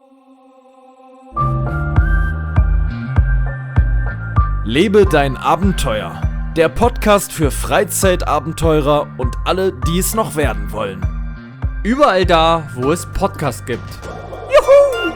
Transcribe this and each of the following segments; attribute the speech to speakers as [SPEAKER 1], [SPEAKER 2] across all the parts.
[SPEAKER 1] Lebe dein Abenteuer. Der Podcast für Freizeitabenteurer und alle, die es noch werden wollen.
[SPEAKER 2] Überall da, wo es Podcasts gibt.
[SPEAKER 1] Juhu!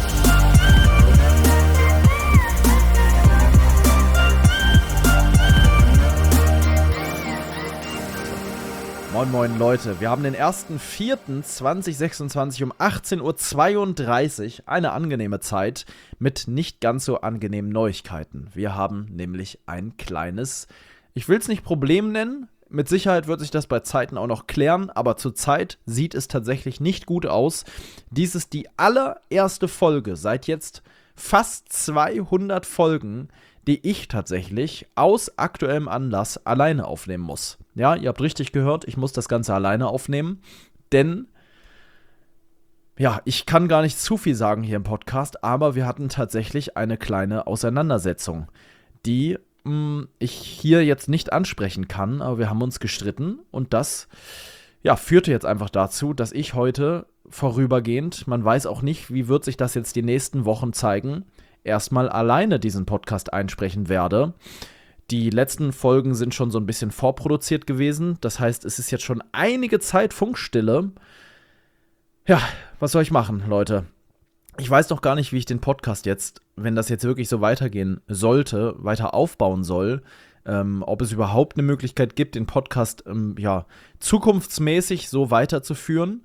[SPEAKER 1] Moin moin Leute, wir haben den 1.4.2026 um 18.32 Uhr, eine angenehme Zeit mit nicht ganz so angenehmen Neuigkeiten. Wir haben nämlich ein kleines, ich will es nicht Problem nennen, mit Sicherheit wird sich das bei Zeiten auch noch klären, aber zurzeit sieht es tatsächlich nicht gut aus. Dies ist die allererste Folge seit jetzt fast 200 Folgen, die ich tatsächlich aus aktuellem Anlass alleine aufnehmen muss. Ja, ihr habt richtig gehört, ich muss das Ganze alleine aufnehmen, denn, ja, ich kann gar nicht zu viel sagen hier im Podcast, aber wir hatten tatsächlich eine kleine Auseinandersetzung, die ich hier jetzt nicht ansprechen kann, aber wir haben uns gestritten und das, ja, führte jetzt einfach dazu, dass ich heute vorübergehend, man weiß auch nicht, wie wird sich das jetzt die nächsten Wochen zeigen, erstmal alleine diesen Podcast einsprechen werde. Die letzten Folgen sind schon so ein bisschen vorproduziert gewesen. Das heißt, es ist jetzt schon einige Zeit Funkstille. Ja, was soll ich machen, Leute? Ich weiß noch gar nicht, wie ich den Podcast jetzt, wenn das jetzt wirklich so weitergehen sollte, weiter aufbauen soll. Ob es überhaupt eine Möglichkeit gibt, den Podcast zukunftsmäßig so weiterzuführen.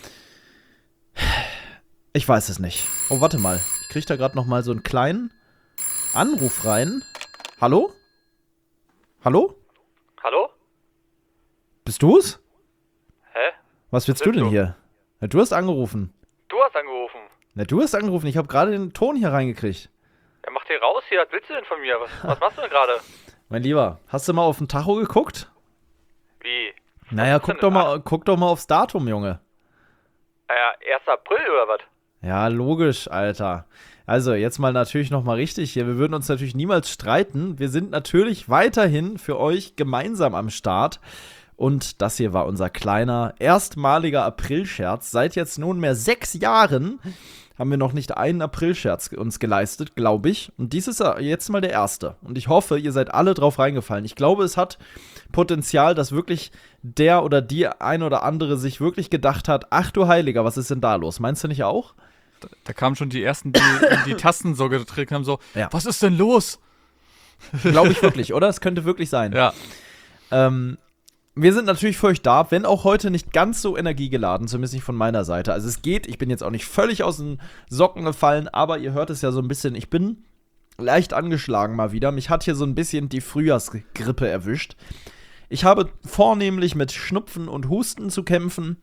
[SPEAKER 1] Ich weiß es nicht. Oh, warte mal. Ich kriege da gerade noch mal so einen kleinen Anruf rein. Hallo? Hallo?
[SPEAKER 3] Hallo?
[SPEAKER 1] Bist du's?
[SPEAKER 3] Hä?
[SPEAKER 1] Was willst du denn hier? Na, du hast angerufen.
[SPEAKER 3] Du hast angerufen.
[SPEAKER 1] Na, du hast angerufen. Ich habe gerade den Ton hier reingekriegt.
[SPEAKER 3] Ja, mach dir raus hier. Was willst du denn von mir? Was machst du denn gerade?
[SPEAKER 1] Mein Lieber, hast du mal auf den Tacho geguckt?
[SPEAKER 3] Wie?
[SPEAKER 1] Naja, guck doch mal aufs Datum, Junge.
[SPEAKER 3] Ja, 1. April oder was?
[SPEAKER 1] Ja, logisch, Alter. Also, jetzt mal natürlich noch mal richtig hier. Wir würden uns natürlich niemals streiten. Wir sind natürlich weiterhin für euch gemeinsam am Start. Und das hier war unser kleiner, erstmaliger Aprilscherz. Seit jetzt nunmehr 6 Jahren haben wir noch nicht einen Aprilscherz uns geleistet, glaube ich. Und dies ist jetzt mal der erste. Und ich hoffe, ihr seid alle drauf reingefallen. Ich glaube, es hat Potenzial, dass wirklich der oder die ein oder andere sich wirklich gedacht hat, ach du Heiliger, was ist denn da los? Meinst du nicht auch?
[SPEAKER 4] Da kamen schon die ersten, die die Tasten so gedrückt haben, so,
[SPEAKER 1] ja.
[SPEAKER 4] Was ist denn los?
[SPEAKER 1] Glaube ich wirklich, oder? Es könnte wirklich sein.
[SPEAKER 4] Ja.
[SPEAKER 1] Wir sind natürlich für euch da, wenn auch heute nicht ganz so energiegeladen, zumindest nicht von meiner Seite. Also es geht, ich bin jetzt auch nicht völlig aus den Socken gefallen, aber ihr hört es ja so ein bisschen, ich bin leicht angeschlagen mal wieder. Mich hat hier so ein bisschen die Frühjahrsgrippe erwischt. Ich habe vornehmlich mit Schnupfen und Husten zu kämpfen,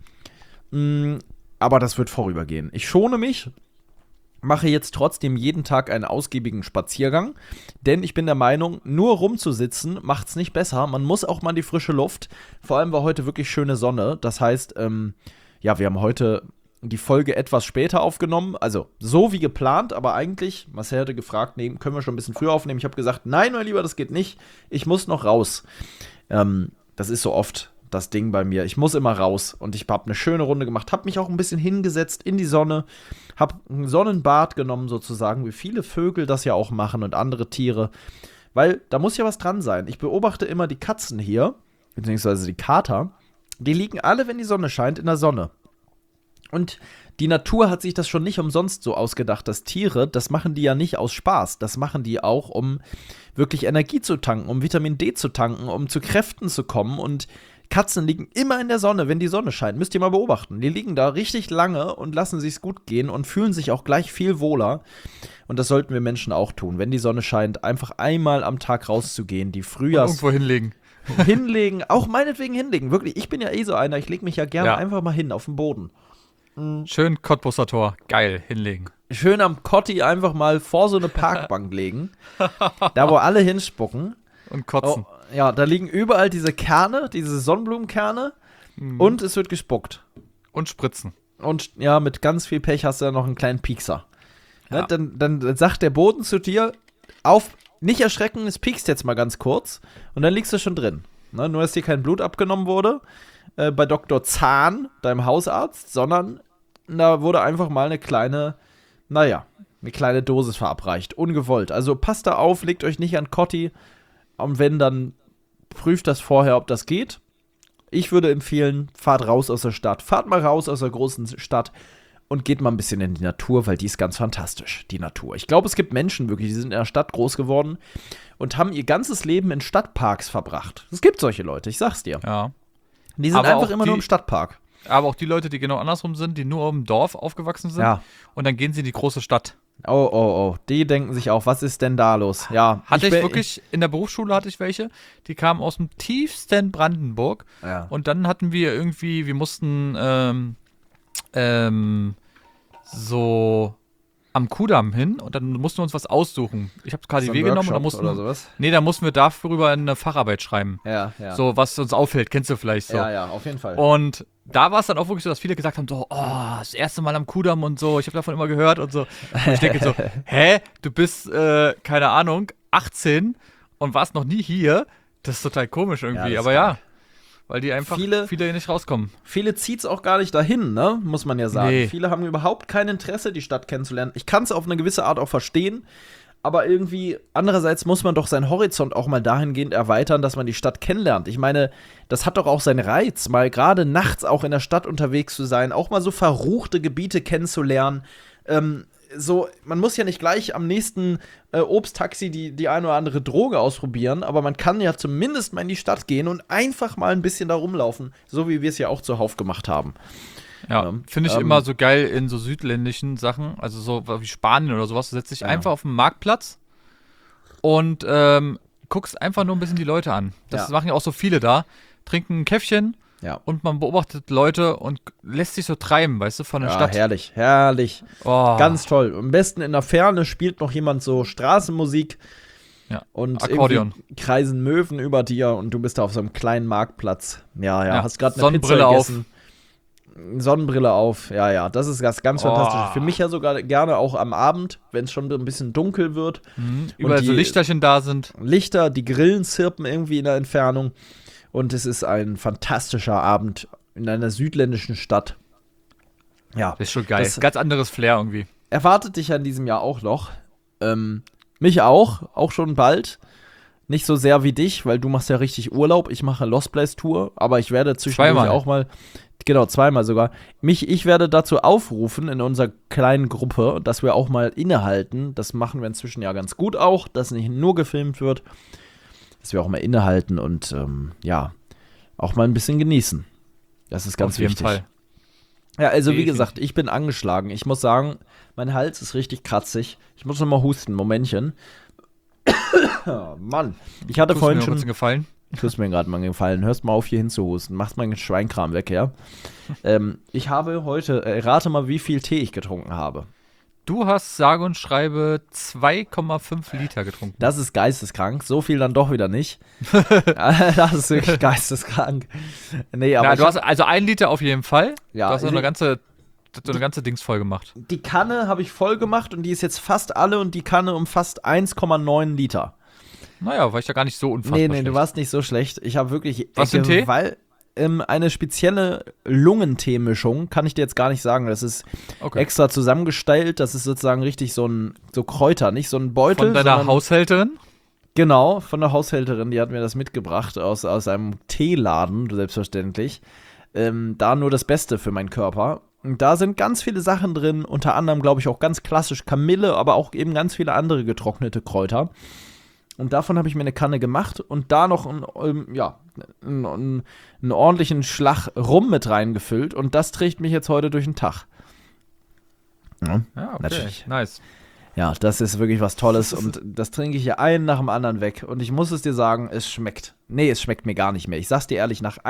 [SPEAKER 1] aber das wird vorübergehen. Ich schone mich, mache jetzt trotzdem jeden Tag einen ausgiebigen Spaziergang, denn ich bin der Meinung, nur rumzusitzen macht's nicht besser. Man muss auch mal in die frische Luft. Vor allem war heute wirklich schöne Sonne. Das heißt, wir haben heute die Folge etwas später aufgenommen, also so wie geplant, aber eigentlich, Marcel hatte gefragt, nee, können wir schon ein bisschen früher aufnehmen. Ich habe gesagt, nein, mein Lieber, das geht nicht. Ich muss noch raus. Das ist so oft das Ding bei mir. Ich muss immer raus und ich habe eine schöne Runde gemacht, habe mich auch ein bisschen hingesetzt in die Sonne, habe ein Sonnenbad genommen sozusagen, wie viele Vögel das ja auch machen und andere Tiere, weil da muss ja was dran sein. Ich beobachte immer die Katzen hier, beziehungsweise die Kater, die liegen alle, wenn die Sonne scheint, in der Sonne. Und die Natur hat sich das schon nicht umsonst so ausgedacht, dass Tiere, das machen die ja nicht aus Spaß, das machen die auch, um wirklich Energie zu tanken, um Vitamin D zu tanken, um zu Kräften zu kommen und Katzen liegen immer in der Sonne, wenn die Sonne scheint. Müsst ihr mal beobachten. Die liegen da richtig lange und lassen sich's gut gehen und fühlen sich auch gleich viel wohler. Und das sollten wir Menschen auch tun. Wenn die Sonne scheint, einfach einmal am Tag rauszugehen, die
[SPEAKER 4] Irgendwo hinlegen.
[SPEAKER 1] Hinlegen, auch meinetwegen hinlegen. Wirklich, ich bin ja eh so einer, ich lege mich ja gerne einfach mal hin auf den Boden.
[SPEAKER 4] Schön Cottbusser Tor. Geil, hinlegen.
[SPEAKER 1] Schön am Kotti einfach mal vor so eine Parkbank legen. Da, wo alle hinspucken.
[SPEAKER 4] Und kotzen.
[SPEAKER 1] Oh, ja, da liegen überall diese Kerne, diese Sonnenblumenkerne. Und es wird gespuckt.
[SPEAKER 4] Und spritzen.
[SPEAKER 1] Und ja, mit ganz viel Pech hast du dann noch einen kleinen Piekser.
[SPEAKER 4] Ja.
[SPEAKER 1] Ne, dann sagt der Boden zu dir, nicht erschrecken, es piekst jetzt mal ganz kurz. Und dann liegst du schon drin. Ne, nur, dass dir kein Blut abgenommen wurde bei Dr. Zahn, deinem Hausarzt, sondern da wurde einfach mal eine kleine naja, eine kleine Dosis verabreicht. Ungewollt. Also passt da auf, legt euch nicht an Kotti. Und wenn, dann prüft das vorher, ob das geht. Ich würde empfehlen, fahrt raus aus der Stadt. Fahrt mal raus aus der großen Stadt und geht mal ein bisschen in die Natur, weil die ist ganz fantastisch, die Natur. Ich glaube, es gibt Menschen wirklich, die sind in der Stadt groß geworden und haben ihr ganzes Leben in Stadtparks verbracht. Es gibt solche Leute, ich sag's dir.
[SPEAKER 4] Ja.
[SPEAKER 1] Die sind
[SPEAKER 4] Aber
[SPEAKER 1] einfach
[SPEAKER 4] auch
[SPEAKER 1] immer nur im Stadtpark.
[SPEAKER 4] Aber auch die Leute, die genau andersrum sind, die nur im Dorf aufgewachsen sind.
[SPEAKER 1] Ja.
[SPEAKER 4] Und dann gehen sie in die große Stadt.
[SPEAKER 1] Oh. Die denken sich auch, was ist denn da los? Ja.
[SPEAKER 4] In der Berufsschule hatte ich welche, die kamen aus dem tiefsten Brandenburg.
[SPEAKER 1] Ja.
[SPEAKER 4] Und dann hatten wir irgendwie, wir mussten so am Kudamm hin und dann mussten wir uns was aussuchen. Ich habe KDW genommen und dann da mussten wir darüber eine Facharbeit schreiben.
[SPEAKER 1] Ja.
[SPEAKER 4] So, was uns auffällt, kennst du vielleicht so.
[SPEAKER 1] Ja, auf jeden Fall.
[SPEAKER 4] Und da war es dann auch wirklich so, dass viele gesagt haben, so, das erste Mal am Kudamm und so, ich habe davon immer gehört und so. Und ich denke so, du bist, keine Ahnung, 18 und warst noch nie hier. Das ist total komisch irgendwie,
[SPEAKER 1] Ja,
[SPEAKER 4] aber ja. Weil die einfach
[SPEAKER 1] viele
[SPEAKER 4] hier nicht rauskommen.
[SPEAKER 1] Viele zieht's auch gar nicht dahin, ne? Muss man ja sagen.
[SPEAKER 4] Nee.
[SPEAKER 1] Viele haben überhaupt kein Interesse, die Stadt kennenzulernen. Ich kann es auf eine gewisse Art auch verstehen, aber irgendwie, andererseits muss man doch seinen Horizont auch mal dahingehend erweitern, dass man die Stadt kennenlernt. Ich meine, das hat doch auch seinen Reiz, mal gerade nachts auch in der Stadt unterwegs zu sein, auch mal so verruchte Gebiete kennenzulernen. Man muss ja nicht gleich am nächsten Obsttaxi die eine oder andere Droge ausprobieren, aber man kann ja zumindest mal in die Stadt gehen und einfach mal ein bisschen da rumlaufen, so wie wir es ja auch zuhauf gemacht haben.
[SPEAKER 4] Ja, finde ich immer so geil in so südländischen Sachen, also so wie Spanien oder sowas, du setzt dich einfach auf den Marktplatz und guckst einfach nur ein bisschen die Leute an. Das machen ja auch so viele da, trinken ein Käffchen. Ja. Und man beobachtet Leute und lässt sich so treiben, weißt du, von der Stadt.
[SPEAKER 1] Herrlich.
[SPEAKER 4] Oh.
[SPEAKER 1] Ganz toll. Am besten in der Ferne spielt noch jemand so Straßenmusik.
[SPEAKER 4] Ja.
[SPEAKER 1] Und
[SPEAKER 4] Akkordeon.
[SPEAKER 1] Kreisen Möwen über dir und du bist da auf so einem kleinen Marktplatz. Ja. Hast gerade eine
[SPEAKER 4] Sonnenbrille
[SPEAKER 1] Pizza gegessen. Sonnenbrille auf. Ja. Das ist ganz fantastisch. Für mich ja sogar gerne auch am Abend, wenn es schon ein bisschen dunkel wird.
[SPEAKER 4] Überall so Lichterchen da sind.
[SPEAKER 1] Lichter, die Grillen zirpen irgendwie in der Entfernung. Und es ist ein fantastischer Abend in einer südländischen Stadt. Ja.
[SPEAKER 4] Das ist schon geil. Ganz anderes Flair irgendwie.
[SPEAKER 1] Erwartet dich ja in diesem Jahr auch noch. Mich auch schon bald. Nicht so sehr wie dich, weil du machst ja richtig Urlaub. Ich mache Lost Place Tour, aber ich werde zwischendurch auch mal, genau, zweimal sogar, ich werde dazu aufrufen in unserer kleinen Gruppe, dass wir auch mal innehalten. Das machen wir inzwischen ja ganz gut auch, dass nicht nur gefilmt wird. Dass wir auch mal innehalten und auch mal ein bisschen genießen. Das ist ganz wichtig.
[SPEAKER 4] Auf jeden Fall.
[SPEAKER 1] Ja, also wie gesagt, ich bin angeschlagen. Ich muss sagen, mein Hals ist richtig kratzig. Ich muss noch mal husten, Momentchen. Oh, Mann, ich hatte vorhin schon...
[SPEAKER 4] Gefallen?
[SPEAKER 1] Tust mir gerade mal gefallen. Hörst mal auf, hier hinzuhusten. Machst meinen Schweinkram weg, ja? Ich habe heute, rate mal, wie viel Tee ich getrunken habe.
[SPEAKER 4] Du hast sage und schreibe 2,5 Liter getrunken.
[SPEAKER 1] Das ist geisteskrank. So viel dann doch wieder nicht. Das ist wirklich geisteskrank. Nee, aber
[SPEAKER 4] du hast also 1 Liter auf jeden Fall.
[SPEAKER 1] Ja,
[SPEAKER 4] du hast so eine ganze Dings voll gemacht.
[SPEAKER 1] Die Kanne habe ich voll gemacht und die ist jetzt fast alle und die Kanne umfasst 1,9 Liter.
[SPEAKER 4] Naja, war ich ja gar nicht so unfassbar
[SPEAKER 1] Nee,
[SPEAKER 4] schlecht.
[SPEAKER 1] du warst nicht so schlecht. Ich habe wirklich
[SPEAKER 4] Was für ein Tee?
[SPEAKER 1] Eine spezielle Lungenteemischung, kann ich dir jetzt gar nicht sagen. Das ist extra zusammengestellt. Das ist sozusagen richtig so Kräuter, nicht so ein Beutel.
[SPEAKER 4] Von deiner Haushälterin?
[SPEAKER 1] Genau, von der Haushälterin. Die hat mir das mitgebracht aus einem Teeladen, selbstverständlich. Da nur das Beste für meinen Körper. Und da sind ganz viele Sachen drin. Unter anderem, glaube ich, auch ganz klassisch Kamille, aber auch eben ganz viele andere getrocknete Kräuter. Und davon habe ich mir eine Kanne gemacht und da noch einen ordentlichen Schlag Rum mit reingefüllt. Und das trägt mich jetzt heute durch den Tag. Ja,
[SPEAKER 4] okay.
[SPEAKER 1] Natürlich.
[SPEAKER 4] Nice.
[SPEAKER 1] Ja, das ist wirklich was Tolles. Und das trinke ich hier einen nach dem anderen weg. Und ich muss es dir sagen, es schmeckt. Nee, es schmeckt mir gar nicht mehr. Ich sag's dir ehrlich, nach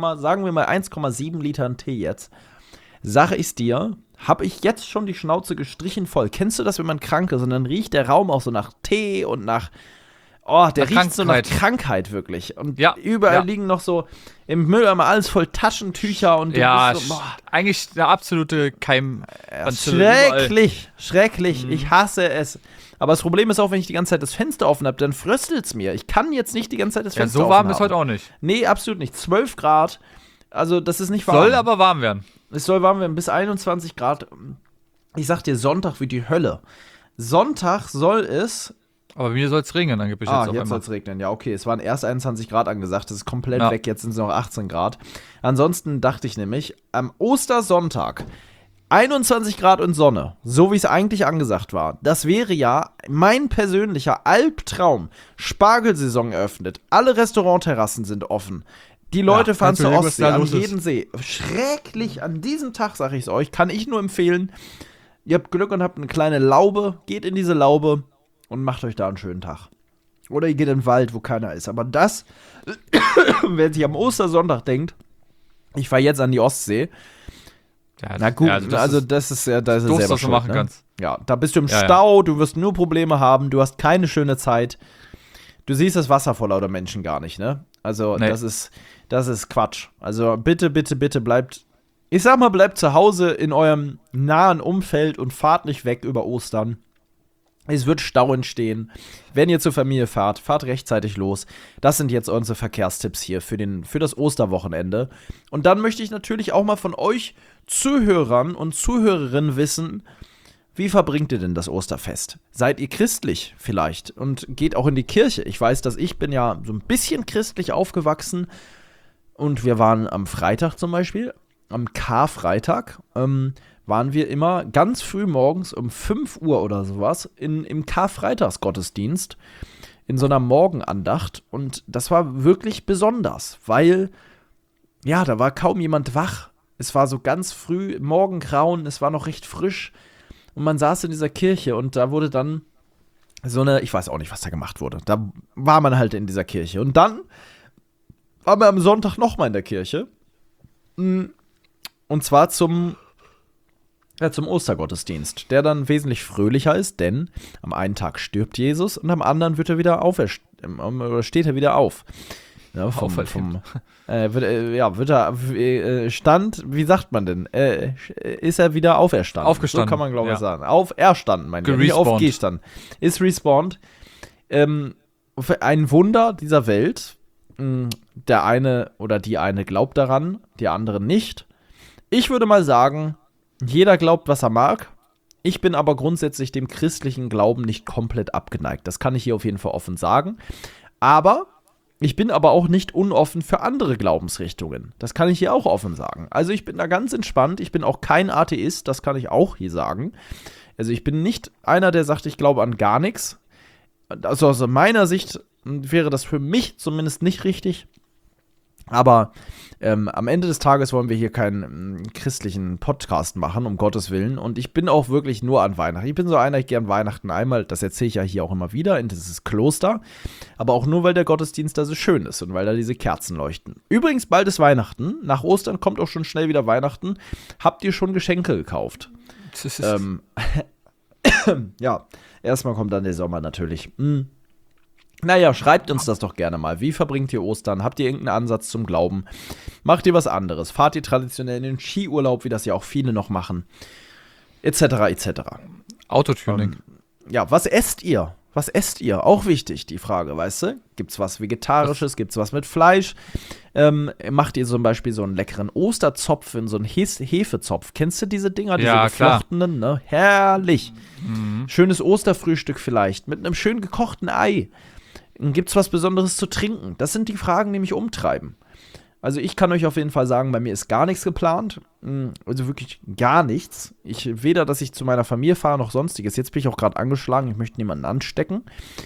[SPEAKER 1] 1,7 Litern Tee jetzt, sage ich's dir, habe ich jetzt schon die Schnauze gestrichen voll. Kennst du das, wenn man krank ist und dann riecht der Raum auch so nach Tee und nach... Oh, der riecht so nach Krankheit wirklich. Und überall liegen noch so im Mülleimer alles voll Taschentücher und
[SPEAKER 4] ja,
[SPEAKER 1] so,
[SPEAKER 4] eigentlich eine absolute Keim.
[SPEAKER 1] Schrecklich. Ich hasse es. Aber das Problem ist auch, wenn ich die ganze Zeit das Fenster offen habe, dann fröstelt's mir. Ich kann jetzt nicht die ganze Zeit das Fenster offen haben.
[SPEAKER 4] Ja, so warm ist heute auch nicht.
[SPEAKER 1] Nee, absolut nicht. 12 Grad. Also, das ist nicht warm.
[SPEAKER 4] Soll aber warm werden.
[SPEAKER 1] Es soll warm werden bis 21 Grad. Ich sag dir, Sonntag wie die Hölle. Sonntag soll es.
[SPEAKER 4] Aber bei mir soll es regnen angeblich
[SPEAKER 1] Jetzt soll es regnen. Ja, okay. Es waren erst 21 Grad angesagt. Das ist komplett weg. Jetzt sind es noch 18 Grad. Ansonsten dachte ich nämlich, am Ostersonntag 21 Grad und Sonne, so wie es eigentlich angesagt war. Das wäre ja mein persönlicher Albtraum. Spargelsaison eröffnet. Alle Restaurantterrassen sind offen. Die Leute fahren zur Ostsee, an jeden See. Schrecklich, an diesem Tag, sage ich es euch, kann ich nur empfehlen. Ihr habt Glück und habt eine kleine Laube, geht in diese Laube und macht euch da einen schönen Tag. Oder ihr geht in den Wald, wo keiner ist. Aber das, wer sich am Ostersonntag denkt, ich fahre jetzt an die Ostsee.
[SPEAKER 4] Ja,
[SPEAKER 1] na gut, also das ist ja, da ist es selber
[SPEAKER 4] schuld, machen kannst.
[SPEAKER 1] Ja, da bist du im Stau, du wirst nur Probleme haben, du hast keine schöne Zeit. Du siehst das Wasser vor lauter Menschen gar nicht, ne? Also das ist Quatsch. Also bitte, bitte, bitte bleibt, ich sag mal, bleibt zu Hause in eurem nahen Umfeld und fahrt nicht weg über Ostern. Es wird Stau entstehen. Wenn ihr zur Familie fahrt, fahrt rechtzeitig los. Das sind jetzt unsere Verkehrstipps hier für das Osterwochenende. Und dann möchte ich natürlich auch mal von euch Zuhörern und Zuhörerinnen wissen, wie verbringt ihr denn das Osterfest? Seid ihr christlich vielleicht und geht auch in die Kirche? Ich weiß, dass ich bin ja so ein bisschen christlich aufgewachsen und wir waren am Freitag zum Beispiel, am Karfreitag, waren wir immer ganz früh morgens um 5 Uhr oder sowas im Karfreitagsgottesdienst in so einer Morgenandacht. Und das war wirklich besonders, weil, ja, da war kaum jemand wach. Es war so ganz früh, Morgengrauen, es war noch recht frisch. Und man saß in dieser Kirche und da wurde dann so eine, ich weiß auch nicht, was da gemacht wurde. Da war man halt in dieser Kirche. Und dann waren wir am Sonntag nochmal in der Kirche. Und zwar zum Ostergottesdienst, der dann wesentlich fröhlicher ist, denn am einen Tag stirbt Jesus und am anderen wird er wieder steht er wieder auf. Ja, wie sagt man denn? Ist er wieder auferstanden?
[SPEAKER 4] Aufgestanden.
[SPEAKER 1] So kann man, glaube ich, sagen. Auferstanden, mein Gott. Nicht aufgestanden. Ist respawned. Ein Wunder dieser Welt. Der eine oder die eine glaubt daran, die andere nicht. Ich würde mal sagen, jeder glaubt, was er mag. Ich bin aber grundsätzlich dem christlichen Glauben nicht komplett abgeneigt. Das kann ich hier auf jeden Fall offen sagen. Aber ich bin aber auch nicht unoffen für andere Glaubensrichtungen. Das kann ich hier auch offen sagen. Also ich bin da ganz entspannt. Ich bin auch kein Atheist, das kann ich auch hier sagen. Also ich bin nicht einer, der sagt, ich glaube an gar nichts. Also aus meiner Sicht wäre das für mich zumindest nicht richtig. Aber am Ende des Tages wollen wir hier keinen christlichen Podcast machen, um Gottes Willen. Und ich bin auch wirklich nur an Weihnachten. Ich bin so einer, ich gehe an Weihnachten einmal, das erzähle ich ja hier auch immer wieder, in dieses Kloster. Aber auch nur, weil der Gottesdienst da so schön ist und weil da diese Kerzen leuchten. Übrigens, bald ist Weihnachten. Nach Ostern kommt auch schon schnell wieder Weihnachten. Habt ihr schon Geschenke gekauft? Ja, erstmal kommt dann der Sommer natürlich. Naja, schreibt uns das doch gerne mal. Wie verbringt ihr Ostern? Habt ihr irgendeinen Ansatz zum Glauben? Macht ihr was anderes? Fahrt ihr traditionell in den Skiurlaub, wie das ja auch viele noch machen? Etc., etc.
[SPEAKER 4] Autotuning.
[SPEAKER 1] Ja, was esst ihr? Was esst ihr? Auch wichtig, die Frage, weißt du? Gibt's was Vegetarisches? Gibt's was mit Fleisch? Macht ihr zum Beispiel so einen leckeren Osterzopf in so einen Hefezopf? Kennst du diese Dinger, diese geflochtenen? Ne? Herrlich. Schönes Osterfrühstück vielleicht, mit einem schön gekochten Ei. Gibt's was Besonderes zu trinken? Das sind die Fragen, die mich umtreiben. Also ich kann euch auf jeden Fall sagen, bei mir ist gar nichts geplant. Also wirklich gar nichts. Weder, dass ich zu meiner Familie fahre, noch sonstiges. Jetzt bin ich auch gerade angeschlagen, ich möchte niemanden anstecken.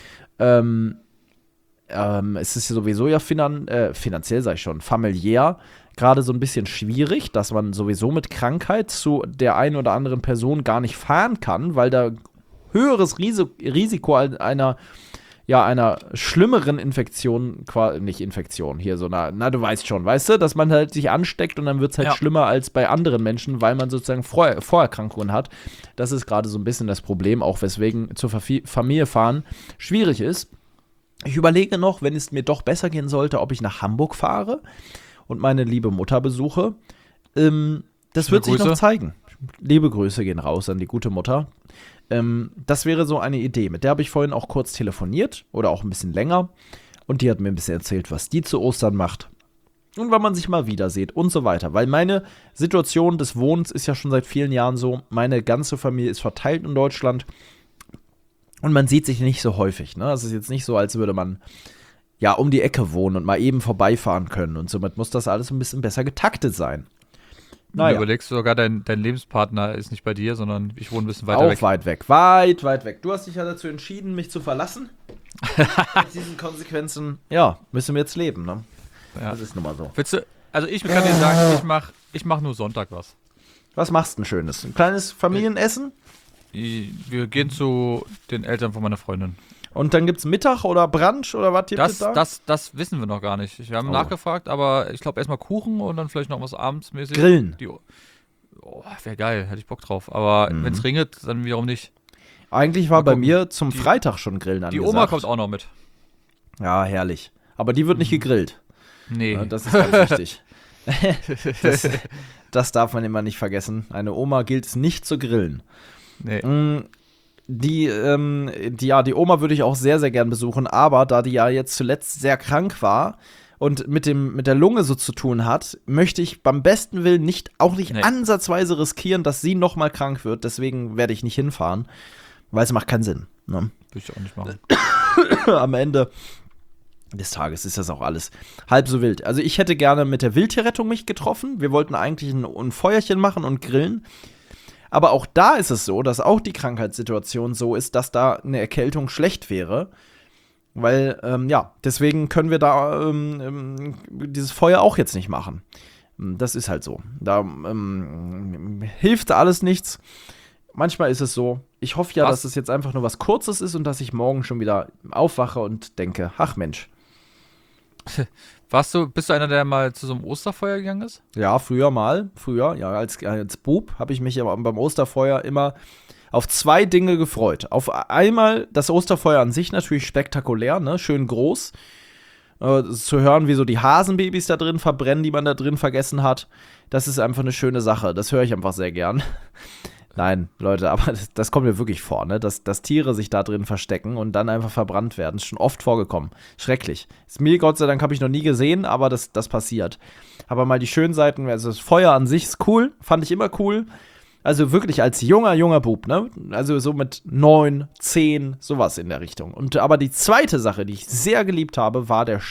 [SPEAKER 1] Es ist sowieso ja finanziell, sag ich schon, familiär gerade so ein bisschen schwierig, dass man sowieso mit Krankheit zu der einen oder anderen Person gar nicht fahren kann, weil da höheres Risiko einer schlimmeren Infektion, nicht Infektion, hier so du weißt schon, weißt du, dass man halt sich ansteckt und dann wird es halt schlimmer als bei anderen Menschen, weil man sozusagen Vorerkrankungen hat. Das ist gerade so ein bisschen das Problem, auch weswegen zur Familie fahren schwierig ist. Ich überlege noch, wenn es mir doch besser gehen sollte, ob ich nach Hamburg fahre und meine liebe Mutter besuche. Das wird sich noch zeigen. Liebe Grüße gehen raus an die gute Mutter. Das wäre so eine Idee. Mit der habe ich vorhin auch kurz telefoniert oder auch ein bisschen länger. Und die hat mir ein bisschen erzählt, was die zu Ostern macht. und wann man sich mal wieder sieht und so weiter. Weil meine Situation des Wohnens ist ja schon seit vielen Jahren so, meine ganze Familie ist verteilt in Deutschland und man sieht sich nicht so häufig. Ne? Es ist jetzt nicht so, als würde man ja um die Ecke wohnen und mal eben vorbeifahren können und somit muss das alles ein bisschen besser getaktet sein.
[SPEAKER 4] Du überlegst sogar, dein Lebenspartner ist nicht bei dir, sondern ich wohne ein bisschen weiter
[SPEAKER 1] auch
[SPEAKER 4] weg.
[SPEAKER 1] weit weg, weit, weit weg. Du hast dich ja dazu entschieden, mich zu verlassen. Mit diesen Konsequenzen, ja, müssen wir jetzt leben, ne?
[SPEAKER 4] Ja.
[SPEAKER 1] Das ist nun mal so.
[SPEAKER 4] Also ich kann dir sagen, ich mach nur Sonntag was.
[SPEAKER 1] Was machst du denn Schönes? Ein kleines Familienessen?
[SPEAKER 4] Wir gehen zu den Eltern von meiner Freundin.
[SPEAKER 1] Und dann gibt's Mittag oder Brunch oder was gibt es da?
[SPEAKER 4] Das wissen wir noch gar nicht. Wir haben nachgefragt, aber ich glaube erstmal Kuchen und dann vielleicht noch was abendsmäßig.
[SPEAKER 1] Grillen.
[SPEAKER 4] Wäre geil, hätte ich Bock drauf. Aber wenn es regnet, dann wiederum nicht.
[SPEAKER 1] Eigentlich war bei mir zum Freitag schon Grillen angesagt.
[SPEAKER 4] Die Oma kommt auch noch mit.
[SPEAKER 1] Ja, herrlich. Aber die wird nicht gegrillt.
[SPEAKER 4] Nee.
[SPEAKER 1] Ja, das ist ganz wichtig. Das darf man immer nicht vergessen. Eine Oma gilt es nicht zu grillen.
[SPEAKER 4] Nee.
[SPEAKER 1] Die Oma würde ich auch sehr, sehr gern besuchen, aber da die ja jetzt zuletzt sehr krank war und mit der Lunge so zu tun hat, möchte ich beim besten Willen nicht ansatzweise riskieren, dass sie nochmal krank wird. Deswegen werde ich nicht hinfahren, weil es macht keinen Sinn. Ne?
[SPEAKER 4] Würde ich auch nicht machen.
[SPEAKER 1] Am Ende des Tages ist das auch alles halb so wild. Also ich hätte gerne mit der Wildtierrettung mich getroffen. Wir wollten eigentlich ein Feuerchen machen und grillen. Aber auch da ist es so, dass auch die Krankheitssituation so ist, dass da eine Erkältung schlecht wäre. Weil, deswegen können wir da dieses Feuer auch jetzt nicht machen. Das ist halt so. Da hilft alles nichts. Manchmal ist es so. Ich hoffe ja, dass es jetzt einfach nur was Kurzes ist und dass ich morgen schon wieder aufwache und denke, ach Mensch.
[SPEAKER 4] Bist du einer, der mal zu so einem Osterfeuer gegangen ist?
[SPEAKER 1] Ja, früher, als Bub habe ich mich aber beim Osterfeuer immer auf zwei Dinge gefreut. Auf einmal das Osterfeuer an sich natürlich spektakulär, ne? Schön groß. Zu hören, wie so die Hasenbabys da drin verbrennen, die man da drin vergessen hat. Das ist einfach eine schöne Sache. Das höre ich einfach sehr gern. Nein, Leute, aber das kommt mir wirklich vor, ne? Dass Tiere sich da drin verstecken und dann einfach verbrannt werden. Ist schon oft vorgekommen. Schrecklich. Ist mir, Gott sei Dank, habe ich noch nie gesehen, aber das passiert. Aber mal die schönen Seiten, also das Feuer an sich ist cool, fand ich immer cool. Also wirklich als junger Bub, ne? Also so mit 9, 10, sowas in der Richtung. Aber die zweite Sache, die ich sehr geliebt habe, war der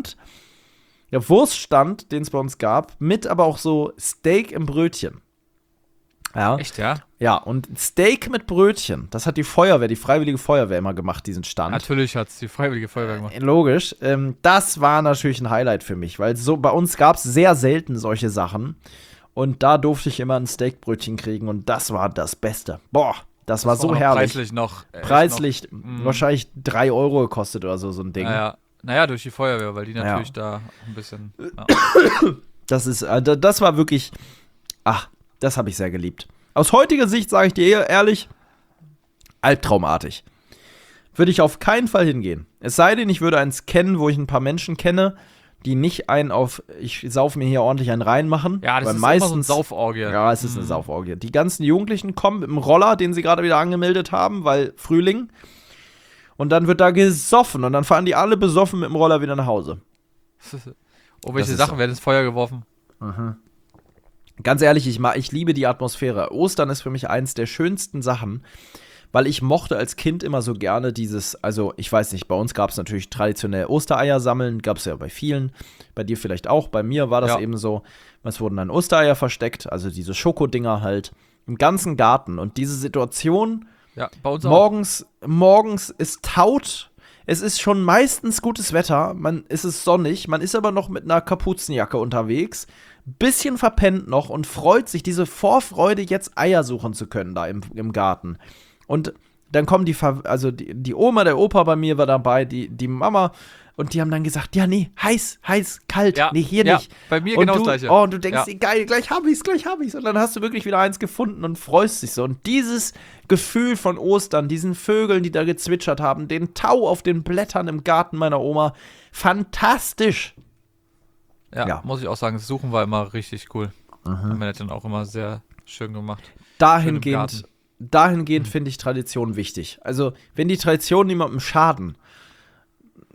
[SPEAKER 1] Wurststand, den es bei uns gab, mit aber auch so Steak im Brötchen. Ja.
[SPEAKER 4] Echt, ja?
[SPEAKER 1] Ja, und Steak mit Brötchen, das hat die Freiwillige Feuerwehr immer gemacht, diesen Stand.
[SPEAKER 4] Natürlich hat es die Freiwillige Feuerwehr gemacht.
[SPEAKER 1] Logisch. Das war natürlich ein Highlight für mich, weil so bei uns gab es sehr selten solche Sachen. Und da durfte ich immer ein Steakbrötchen kriegen und das war das Beste. Boah, das war so herrlich. Preislich wahrscheinlich 3 Euro gekostet oder so ein Ding.
[SPEAKER 4] Naja, durch die Feuerwehr, weil die natürlich da ein bisschen. Ja.
[SPEAKER 1] Das war wirklich. Das habe ich sehr geliebt. Aus heutiger Sicht sage ich dir ehrlich, albtraumartig. Würde ich auf keinen Fall hingehen. Es sei denn, ich würde eins kennen, wo ich ein paar Menschen kenne, die nicht ich sauf mir hier ordentlich einen reinmachen.
[SPEAKER 4] Ja, das ist meistens immer so ein Sauforgie.
[SPEAKER 1] Ja, es ist eine Sauforgie. Die ganzen Jugendlichen kommen mit dem Roller, den sie gerade wieder angemeldet haben, weil Frühling. Und dann wird da gesoffen und dann fahren die alle besoffen mit dem Roller wieder nach Hause.
[SPEAKER 4] Welche Sachen werden ins Feuer geworfen?
[SPEAKER 1] Ganz ehrlich, ich liebe die Atmosphäre. Ostern ist für mich eins der schönsten Sachen, weil ich mochte als Kind immer so gerne also ich weiß nicht, bei uns gab es natürlich traditionell Ostereier sammeln, gab es ja bei vielen, bei dir vielleicht auch, bei mir war das eben so, es wurden dann Ostereier versteckt, also diese Schokodinger halt, im ganzen Garten und diese Situation,
[SPEAKER 4] bei uns auch.
[SPEAKER 1] Morgens ist taut, es ist schon meistens gutes Wetter, es ist sonnig, man ist aber noch mit einer Kapuzenjacke unterwegs, bisschen verpennt noch und freut sich, diese Vorfreude, jetzt Eier suchen zu können da im Garten. Und dann kommen die Oma, der Opa bei mir war dabei, die Mama, und die haben dann gesagt, ja, nee, heiß, kalt, nee, hier nicht.
[SPEAKER 4] Bei mir genau das Gleiche.
[SPEAKER 1] Und du denkst, geil, gleich hab ich's. Und dann hast du wirklich wieder eins gefunden und freust dich so. Und dieses Gefühl von Ostern, diesen Vögeln, die da gezwitschert haben, den Tau auf den Blättern im Garten meiner Oma, fantastisch.
[SPEAKER 4] Ja, muss ich auch sagen, das Suchen war immer richtig cool. Haben wir dann auch immer sehr schön gemacht.
[SPEAKER 1] Dahingehend finde ich Tradition wichtig. Also, wenn die Tradition niemandem schaden,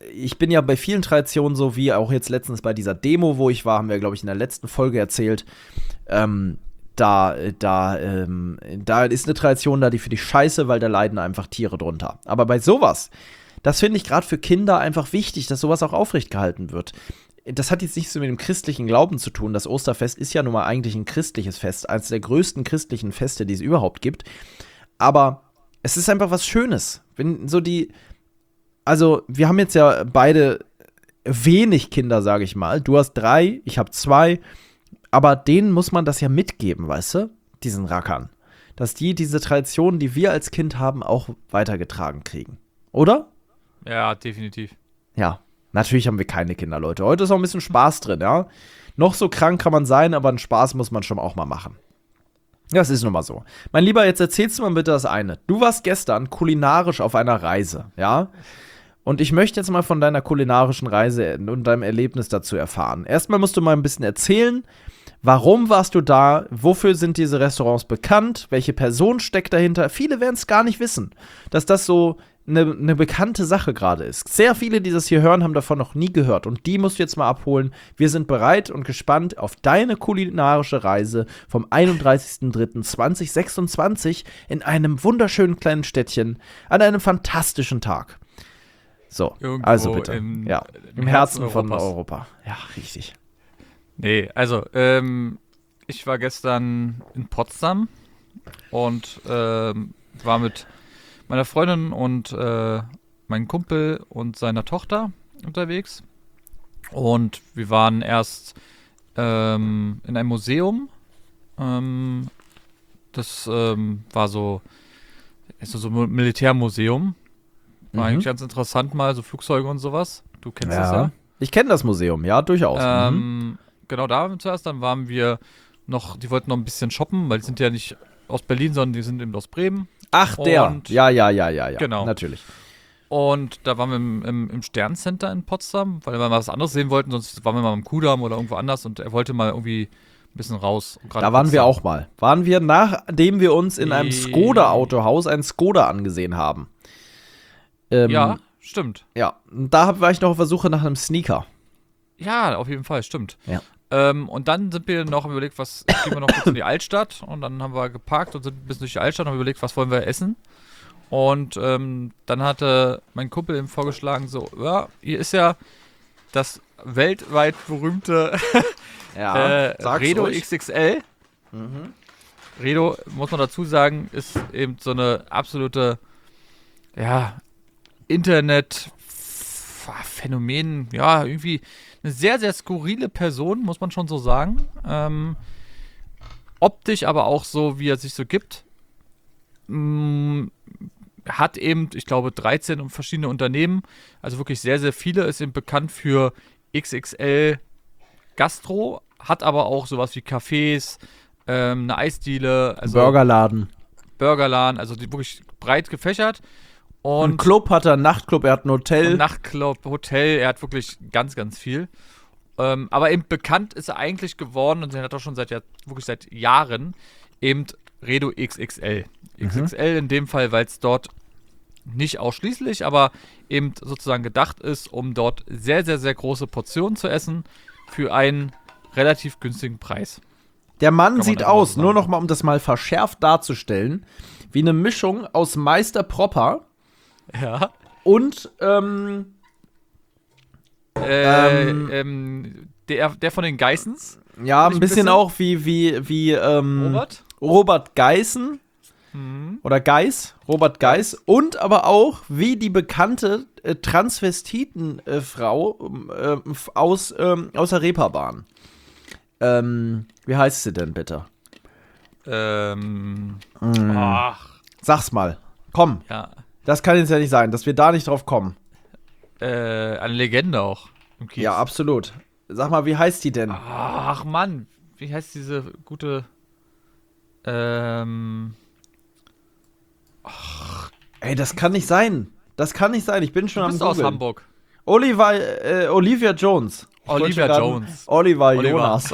[SPEAKER 1] ich bin ja bei vielen Traditionen so, wie auch jetzt letztens bei dieser Demo, wo ich war, haben wir, glaube ich, in der letzten Folge erzählt, da ist eine Tradition da, die finde ich scheiße, weil da leiden einfach Tiere drunter. Aber bei sowas, das finde ich gerade für Kinder einfach wichtig, dass sowas auch aufrecht gehalten wird. Das hat jetzt nichts mit dem christlichen Glauben zu tun. Das Osterfest ist ja nun mal eigentlich ein christliches Fest, eines der größten christlichen Feste, die es überhaupt gibt. Aber es ist einfach was Schönes. Wenn so also wir haben jetzt ja beide wenig Kinder, sage ich mal. Du hast 3, ich habe 2. Aber denen muss man das ja mitgeben, weißt du? Diesen Rackern. Dass die diese Traditionen, die wir als Kind haben, auch weitergetragen kriegen. Oder?
[SPEAKER 4] Ja, definitiv.
[SPEAKER 1] Ja. Natürlich haben wir keine Kinder, Leute. Heute ist auch ein bisschen Spaß drin, ja. Noch so krank kann man sein, aber einen Spaß muss man schon auch mal machen. Das ist nun mal so. Mein Lieber, jetzt erzählst du mal bitte das eine. Du warst gestern kulinarisch auf einer Reise, ja? Und ich möchte jetzt mal von deiner kulinarischen Reise und deinem Erlebnis dazu erfahren. Erstmal musst du mal ein bisschen erzählen, warum warst du da? Wofür sind diese Restaurants bekannt? Welche Person steckt dahinter? Viele werden es gar nicht wissen, dass das so eine bekannte Sache gerade ist. Sehr viele, die das hier hören, haben davon noch nie gehört. Und die musst du jetzt mal abholen. Wir sind bereit und gespannt auf deine kulinarische Reise vom 31.03.2026 in einem wunderschönen kleinen Städtchen an einem fantastischen Tag. So,
[SPEAKER 4] Irgendwo
[SPEAKER 1] also bitte.
[SPEAKER 4] im
[SPEAKER 1] Herzen von
[SPEAKER 4] Europas.
[SPEAKER 1] Europa. Ja, richtig.
[SPEAKER 4] Nee, also, ich war gestern in Potsdam und war mit meiner Freundin und meinem Kumpel und seiner Tochter unterwegs. Und wir waren erst in einem Museum. Das war so ein Militärmuseum. War eigentlich ganz interessant mal, so Flugzeuge und sowas. Du kennst das ja.
[SPEAKER 1] Ich kenne das Museum, ja, durchaus.
[SPEAKER 4] Genau, da waren wir zuerst. Dann waren wir noch, die wollten noch ein bisschen shoppen, weil die sind ja nicht aus Berlin, sondern die sind eben aus Bremen.
[SPEAKER 1] Ach, der.
[SPEAKER 4] Und
[SPEAKER 1] Ja.
[SPEAKER 4] Genau.
[SPEAKER 1] Natürlich.
[SPEAKER 4] Und da waren wir im Sterncenter in Potsdam, weil wir mal was anderes sehen wollten, sonst waren wir mal im Kudamm oder irgendwo anders und er wollte mal irgendwie ein bisschen raus.
[SPEAKER 1] Da waren wir auch mal. Waren wir, nachdem wir uns in einem Skoda-Autohaus einen Skoda angesehen haben.
[SPEAKER 4] Ja, stimmt.
[SPEAKER 1] Ja, und da war ich noch auf der Suche nach einem Sneaker.
[SPEAKER 4] Ja, auf jeden Fall, stimmt.
[SPEAKER 1] Ja.
[SPEAKER 4] Und dann sind wir noch überlegt, gehen wir noch kurz in die Altstadt und dann haben wir geparkt und sind ein bisschen durch die Altstadt und haben überlegt, was wollen wir essen. Und dann hatte mein Kumpel ihm vorgeschlagen, so, ja, hier ist ja das weltweit berühmte Redo ruhig. XXL. Redo, muss man dazu sagen, ist eben so eine absolute, Internet-Phänomen, irgendwie eine sehr, sehr skurrile Person, muss man schon so sagen. Optisch aber auch so, wie er sich so gibt. Hat eben, ich glaube, 13 verschiedene Unternehmen, also wirklich sehr, sehr viele, ist eben bekannt für XXL Gastro, hat aber auch sowas wie Cafés, eine Eisdiele, also
[SPEAKER 1] Burgerladen,
[SPEAKER 4] also die wirklich breit gefächert. Und
[SPEAKER 1] ein Club hat er, einen Nachtclub, er hat ein Hotel.
[SPEAKER 4] Nachtclub, Hotel, er hat wirklich ganz, ganz viel. Aber eben bekannt ist er eigentlich geworden und er hat auch schon seit Jahren eben Redo XXL. XXL in dem Fall, weil es dort nicht ausschließlich, aber eben sozusagen gedacht ist, um dort sehr, sehr, sehr große Portionen zu essen für einen relativ günstigen Preis.
[SPEAKER 1] Der Mann sieht aus, nur noch mal, um das mal verschärft darzustellen, wie eine Mischung aus Meister Propper und
[SPEAKER 4] der von den Geissens.
[SPEAKER 1] Ja, ein bisschen auch wie Robert Geissen. Oder Geiss, Robert Geiss. Und aber auch wie die bekannte Transvestitenfrau aus der Reeperbahn. Wie heißt sie denn bitte? Sag's mal. Komm.
[SPEAKER 4] Ja.
[SPEAKER 1] Das kann jetzt ja nicht sein, dass wir da nicht drauf kommen.
[SPEAKER 4] Eine Legende auch im Kiez.
[SPEAKER 1] Ja, absolut. Sag mal, wie heißt die denn?
[SPEAKER 4] Ach Mann, wie heißt diese gute
[SPEAKER 1] Ey, das kann nicht sein. Ich bin schon am
[SPEAKER 4] Googlen. Du bist aus Hamburg.
[SPEAKER 1] Olivia Jones.
[SPEAKER 4] Olivia Jones.
[SPEAKER 1] Oliver Jonas.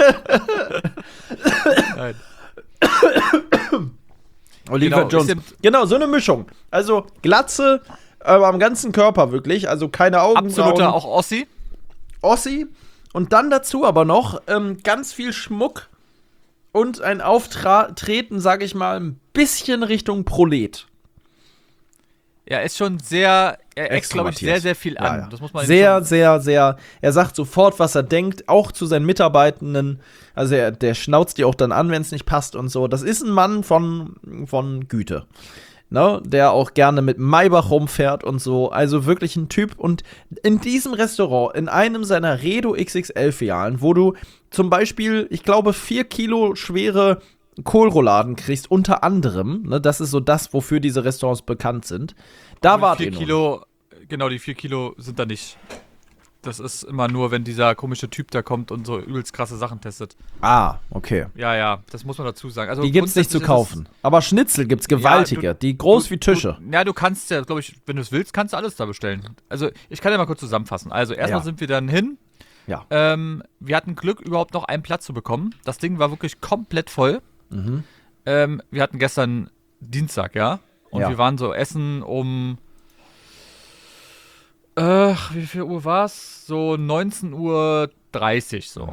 [SPEAKER 4] Nein.
[SPEAKER 1] Olivia Jones. Genau, so eine Mischung. Also Glatze, am ganzen Körper wirklich, also keine Augenbrauen.
[SPEAKER 4] Absoluter auch Ossi.
[SPEAKER 1] Ossi. Und dann dazu aber noch ganz viel Schmuck und ein Auftreten, sag ich mal, ein bisschen Richtung Prolet.
[SPEAKER 4] Er ist schon sehr, er eckt, glaube ich, sehr, sehr viel an.
[SPEAKER 1] Ja.
[SPEAKER 4] Das muss man
[SPEAKER 1] sehr, sehr, sehr. Er sagt sofort, was er denkt, auch zu seinen Mitarbeitenden. Also der schnauzt die auch dann an, wenn es nicht passt und so. Das ist ein Mann von Güte. Ne? Der auch gerne mit Maybach rumfährt und so. Also wirklich ein Typ. Und in diesem Restaurant, in einem seiner Redo XXL-Filialen, wo du zum Beispiel, ich glaube, 4 Kilo schwere Kohlrouladen kriegst, unter anderem, ne, das ist so das, wofür diese Restaurants bekannt sind. Da war
[SPEAKER 4] 4 Kilo, genau, die 4 Kilo sind da nicht. Das ist immer nur, wenn dieser komische Typ da kommt und so übelst krasse Sachen testet.
[SPEAKER 1] Ah, okay.
[SPEAKER 4] Ja, das muss man dazu sagen. Also
[SPEAKER 1] die gibt's nicht zu kaufen. Aber Schnitzel gibt's gewaltige, die groß wie Tische.
[SPEAKER 4] Du kannst ja, glaube ich, wenn du es willst, kannst du alles da bestellen. Also, ich kann ja mal kurz zusammenfassen. Also, erstmal sind wir dann hin.
[SPEAKER 1] Ja.
[SPEAKER 4] Wir hatten Glück, überhaupt noch einen Platz zu bekommen. Das Ding war wirklich komplett voll.
[SPEAKER 1] Mhm.
[SPEAKER 4] Wir hatten gestern Dienstag, ja. Und wir waren so essen um wie viel Uhr war's? So 19:30 Uhr so.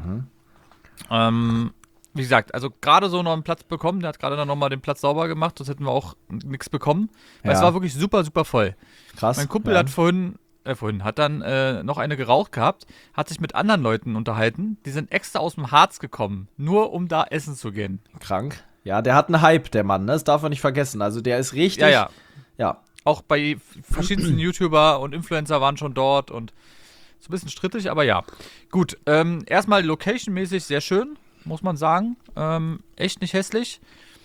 [SPEAKER 4] Wie gesagt, also gerade so noch einen Platz bekommen. Der hat gerade dann nochmal den Platz sauber gemacht. Das hätten wir auch nichts bekommen. Weil es war wirklich super, super voll.
[SPEAKER 1] Krass.
[SPEAKER 4] Mein Kumpel hat hat dann noch eine geraucht gehabt, hat sich mit anderen Leuten unterhalten. Die sind extra aus dem Harz gekommen, nur um da essen zu gehen.
[SPEAKER 1] Krank. Ja, der hat einen Hype, der Mann, ne? Das darf man nicht vergessen. Also der ist richtig. Ja.
[SPEAKER 4] Auch bei verschiedensten YouTuber und Influencer waren schon dort und so ein bisschen strittig, aber ja. Gut, erstmal location-mäßig sehr schön, muss man sagen. Echt nicht hässlich.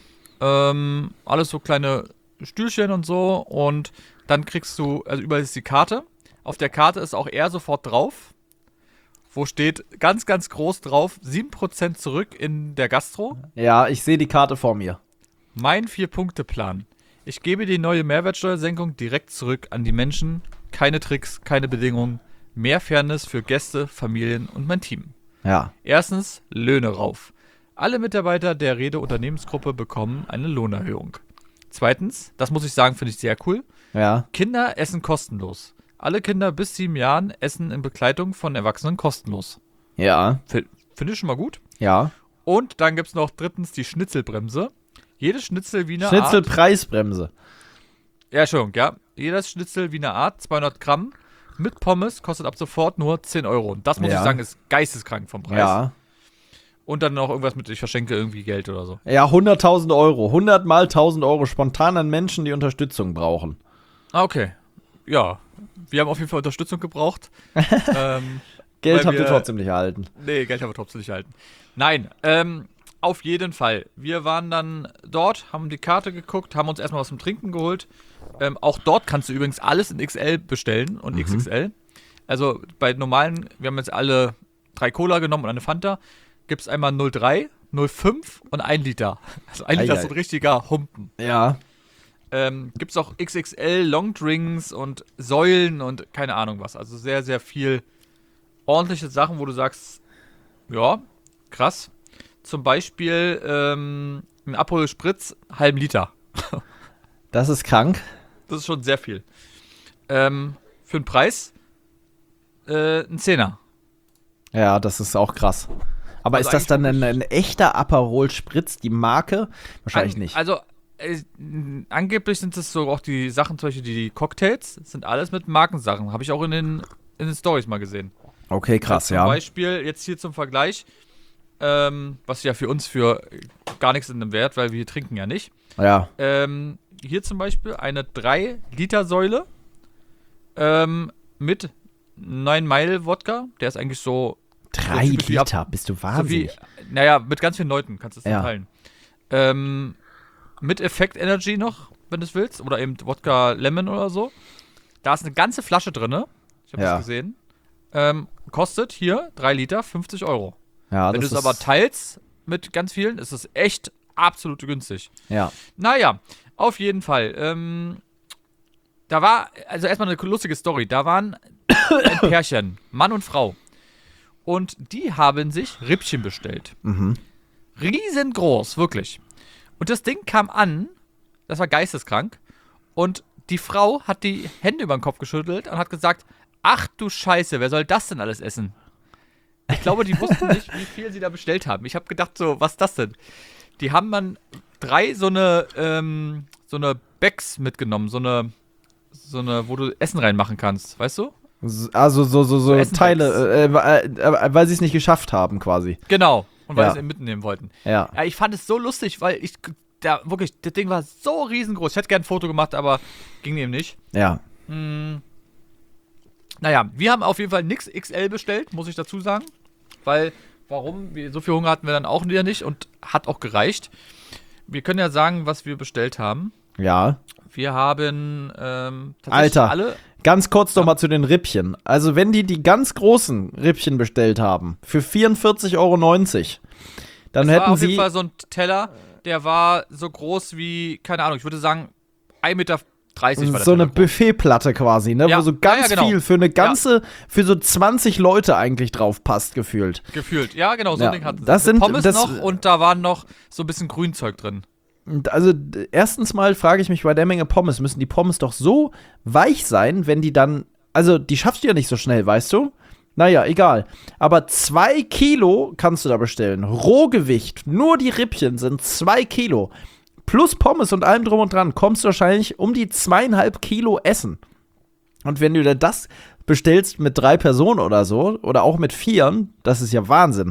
[SPEAKER 4] Alles so kleine Stühlchen und so. Und dann kriegst du, also überall ist die Karte. Auf der Karte ist auch er sofort drauf. Wo steht ganz, ganz groß drauf, 7% zurück in der Gastro.
[SPEAKER 1] Ja, ich sehe die Karte vor mir.
[SPEAKER 4] Mein 4-Punkte-Plan. Ich gebe die neue Mehrwertsteuersenkung direkt zurück an die Menschen. Keine Tricks, keine Bedingungen. Mehr Fairness für Gäste, Familien und mein Team.
[SPEAKER 1] Ja.
[SPEAKER 4] Erstens, Löhne rauf. Alle Mitarbeiter der Rede Unternehmensgruppe bekommen eine Lohnerhöhung. Zweitens, das muss ich sagen, finde ich sehr cool.
[SPEAKER 1] Ja.
[SPEAKER 4] Kinder essen kostenlos. Alle Kinder bis 7 Jahren essen in Begleitung von Erwachsenen kostenlos.
[SPEAKER 1] Ja.
[SPEAKER 4] Finde ich schon mal gut.
[SPEAKER 1] Ja.
[SPEAKER 4] Und dann gibt es noch drittens die Schnitzelbremse. Jedes Schnitzel wie eine Art.
[SPEAKER 1] Schnitzelpreisbremse.
[SPEAKER 4] Ja, Entschuldigung, ja. Jedes Schnitzel wie eine Art, 200 Gramm mit Pommes kostet ab sofort nur 10 Euro. Und das muss ich sagen, ist geisteskrank vom Preis.
[SPEAKER 1] Ja.
[SPEAKER 4] Und dann noch irgendwas mit, ich verschenke irgendwie Geld oder so.
[SPEAKER 1] Ja, 100.000 Euro. 100 mal 1.000 Euro spontan an Menschen, die Unterstützung brauchen.
[SPEAKER 4] Okay. Ja. Wir haben auf jeden Fall Unterstützung gebraucht.
[SPEAKER 1] Geld habt ihr trotzdem nicht erhalten.
[SPEAKER 4] Nee, Geld haben wir trotzdem nicht erhalten. Nein, auf jeden Fall. Wir waren dann dort, haben die Karte geguckt, haben uns erstmal was zum Trinken geholt. Auch dort kannst du übrigens alles in XL bestellen und XXL. Also bei normalen, wir haben jetzt alle 3 Cola genommen und eine Fanta, gibt es einmal 0,3, 0,5 und 1 Liter. Also 1 Liter ist so ein richtiger Humpen.
[SPEAKER 1] Ja.
[SPEAKER 4] Gibt es auch XXL Longdrinks und Säulen und keine Ahnung was. Also sehr, sehr viel ordentliche Sachen, wo du sagst, ja, krass. Zum Beispiel ein Aperol Spritz, halben Liter.
[SPEAKER 1] Das ist krank.
[SPEAKER 4] Das ist schon sehr viel. Für den Preis ein Zehner.
[SPEAKER 1] Ja, das ist auch krass. Aber
[SPEAKER 4] Also
[SPEAKER 1] ist das dann ein echter Aperol Spritz, die Marke? Wahrscheinlich nicht.
[SPEAKER 4] Also angeblich sind es so auch die Sachen, zum Beispiel die Cocktails, sind alles mit Markensachen. Habe ich auch in den Storys mal gesehen.
[SPEAKER 1] Okay, krass,
[SPEAKER 4] Zum Beispiel, jetzt hier zum Vergleich, was ja für uns für gar nichts in dem Wert, weil wir trinken ja nicht.
[SPEAKER 1] Ja.
[SPEAKER 4] Hier zum Beispiel eine 3-Liter-Säule mit 9 Mile Wodka. Der ist eigentlich so
[SPEAKER 1] 3 Liter, bist du wahnsinnig.
[SPEAKER 4] Naja, mit ganz vielen Leuten kannst du es teilen. Mit Effekt Energy noch, wenn du es willst. Oder eben Wodka Lemon oder so. Da ist eine ganze Flasche drin. Ich habe das gesehen. Kostet hier 3 Liter 50 Euro.
[SPEAKER 1] Ja,
[SPEAKER 4] wenn du es aber teilst mit ganz vielen, ist es echt absolut günstig.
[SPEAKER 1] Ja.
[SPEAKER 4] Naja, auf jeden Fall. Da war, also erstmal eine lustige Story. Da waren ein Pärchen, Mann und Frau. Und die haben sich Rippchen bestellt. Riesengroß, wirklich. Und das Ding kam an, das war geisteskrank. Und die Frau hat die Hände über den Kopf geschüttelt und hat gesagt, ach du Scheiße, wer soll das denn alles essen? Ich glaube, die wussten nicht, wie viel sie da bestellt haben. Ich habe gedacht so, was ist das denn? Die haben dann 3 so eine Bags mitgenommen, so eine, wo du Essen reinmachen kannst, weißt du?
[SPEAKER 1] Also so
[SPEAKER 4] Essen-
[SPEAKER 1] Teile, weil sie es nicht geschafft haben quasi.
[SPEAKER 4] Genau. Und weil
[SPEAKER 1] Ja.
[SPEAKER 4] sie es mitnehmen wollten.
[SPEAKER 1] Ja.
[SPEAKER 4] Ja, ich fand es so lustig, weil das Ding war so riesengroß. Ich hätte gern ein Foto gemacht, aber ging eben nicht.
[SPEAKER 1] Ja.
[SPEAKER 4] Naja, wir haben auf jeden Fall nix XL bestellt, muss ich dazu sagen. Weil, warum? So viel Hunger hatten wir dann auch wieder nicht und hat auch gereicht. Wir können ja sagen, was wir bestellt haben.
[SPEAKER 1] Ja.
[SPEAKER 4] Wir haben tatsächlich
[SPEAKER 1] Alter.
[SPEAKER 4] alle.
[SPEAKER 1] Ganz kurz noch mal zu den Rippchen. Also, wenn die ganz großen Rippchen bestellt haben, für 44,90 €, dann
[SPEAKER 4] Es war
[SPEAKER 1] hätten
[SPEAKER 4] auf jeden
[SPEAKER 1] sie.
[SPEAKER 4] Fall so ein Teller, der war so groß wie, keine Ahnung, ich würde sagen 1,30 Meter war der
[SPEAKER 1] So eine
[SPEAKER 4] Teller groß.
[SPEAKER 1] Buffetplatte quasi, ne?
[SPEAKER 4] Ja,
[SPEAKER 1] Wo so ganz
[SPEAKER 4] ja, genau.
[SPEAKER 1] viel für eine ganze, für so 20 Leute eigentlich drauf passt, gefühlt.
[SPEAKER 4] Gefühlt. Ja, genau, so
[SPEAKER 1] Ja,
[SPEAKER 4] ein Ding hatten sie.
[SPEAKER 1] das
[SPEAKER 4] Mit
[SPEAKER 1] sind-
[SPEAKER 4] Pommes
[SPEAKER 1] das-
[SPEAKER 4] noch und da waren noch so ein bisschen Grünzeug drin.
[SPEAKER 1] Und also, erstens mal frage ich mich bei der Menge Pommes, müssen die Pommes doch so weich sein, wenn die dann. Also, die schaffst du ja nicht so schnell, weißt du? Naja, egal. Aber 2 Kilo kannst du da bestellen. Rohgewicht, nur die Rippchen sind 2 Kilo. Plus Pommes und allem drum und dran, kommst du wahrscheinlich um die 2,5 Kilo Essen. Und wenn du dir das bestellst mit 3 Personen oder so, oder auch mit 4, das ist ja Wahnsinn.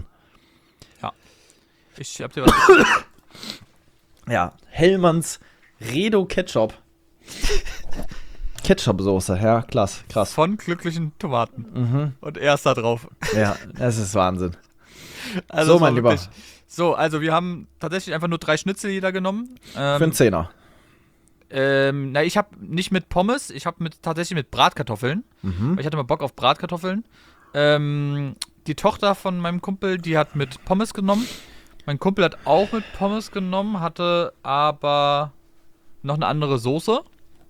[SPEAKER 4] Ich hab dir was.
[SPEAKER 1] Ja, Hellmanns Redo Ketchup. Ketchup-Soße, ja, krass.
[SPEAKER 4] Von glücklichen Tomaten.
[SPEAKER 1] Mhm.
[SPEAKER 4] Und er ist da drauf.
[SPEAKER 1] Ja, das ist Wahnsinn.
[SPEAKER 4] Also
[SPEAKER 1] So,
[SPEAKER 4] es war
[SPEAKER 1] mein Lieber.
[SPEAKER 4] wirklich- So, also wir haben tatsächlich einfach nur 3 Schnitzel jeder genommen.
[SPEAKER 1] Für einen Zehner.
[SPEAKER 4] Ich habe nicht mit Pommes, ich habe tatsächlich mit Bratkartoffeln.
[SPEAKER 1] Mhm.
[SPEAKER 4] Weil ich hatte mal Bock auf Bratkartoffeln. Die Tochter von meinem Kumpel, die hat mit Pommes genommen. Mein Kumpel hat auch mit Pommes genommen, hatte aber noch eine andere Soße.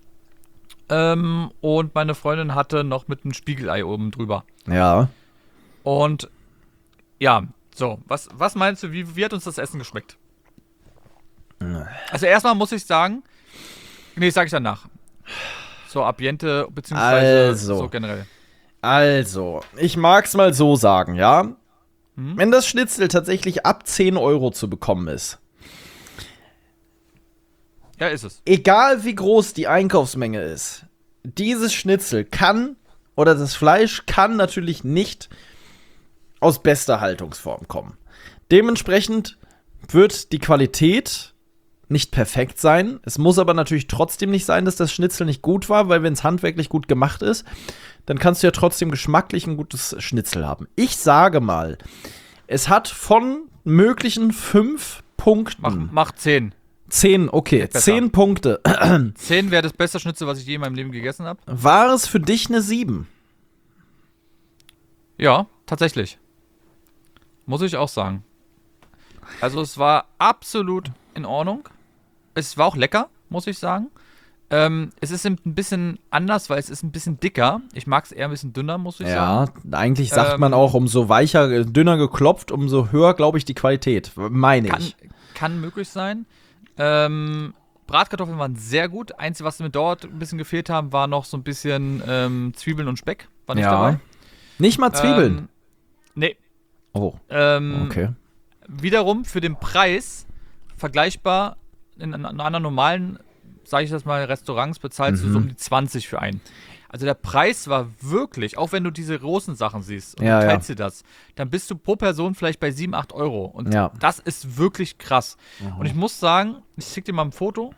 [SPEAKER 4] Und meine Freundin hatte noch mit einem Spiegelei oben drüber.
[SPEAKER 1] Ja.
[SPEAKER 4] Und ja, so, was meinst du, wie hat uns das Essen geschmeckt? Also erstmal muss ich sagen, nee, sag ich danach. So, Ambiente, beziehungsweise
[SPEAKER 1] Also.
[SPEAKER 4] so generell.
[SPEAKER 1] Also, ich mag's mal so sagen, ja? Wenn das Schnitzel tatsächlich ab 10 € zu bekommen ist,
[SPEAKER 4] Ja, ist es.
[SPEAKER 1] egal wie groß die Einkaufsmenge ist, dieses Schnitzel kann, oder das Fleisch kann natürlich nicht aus bester Haltungsform kommen. Dementsprechend wird die Qualität nicht perfekt sein. Es muss aber natürlich trotzdem nicht sein, dass das Schnitzel nicht gut war, weil wenn es handwerklich gut gemacht ist, dann kannst du ja trotzdem geschmacklich ein gutes Schnitzel haben. Ich sage mal, es hat von möglichen 5 Punkten.
[SPEAKER 4] Mach 10.
[SPEAKER 1] 10, okay,
[SPEAKER 4] besser.
[SPEAKER 1] 10 Punkte.
[SPEAKER 4] 10 wäre das beste Schnitzel, was ich je in meinem Leben gegessen habe.
[SPEAKER 1] War es für dich eine 7?
[SPEAKER 4] Ja, tatsächlich. Muss ich auch sagen. Also es war absolut in Ordnung. Es war auch lecker, muss ich sagen. Es ist ein bisschen anders, weil es ist ein bisschen dicker. Ich mag es eher ein bisschen dünner, muss ich sagen.
[SPEAKER 1] Ja, eigentlich sagt man auch, umso weicher, dünner geklopft, umso höher, glaube ich, die Qualität. Meine ich.
[SPEAKER 4] Kann möglich sein. Bratkartoffeln waren sehr gut. Einzige, was mir dort ein bisschen gefehlt haben, war noch so ein bisschen Zwiebeln und Speck. War nicht dabei.
[SPEAKER 1] Nicht mal Zwiebeln.
[SPEAKER 4] Nee.
[SPEAKER 1] Oh,
[SPEAKER 4] Ähm,
[SPEAKER 1] okay.
[SPEAKER 4] Wiederum für den Preis vergleichbar in anderen normalen, sage ich das mal, Restaurants bezahlst du so um die 20 für einen. Also der Preis war wirklich, auch wenn du diese großen Sachen siehst und
[SPEAKER 1] Ja,
[SPEAKER 4] du teilst dir das, dann bist du pro Person vielleicht bei 7, 8 Euro. Und
[SPEAKER 1] Ja.
[SPEAKER 4] das ist wirklich krass. Und ich muss sagen, ich schicke dir mal ein Foto.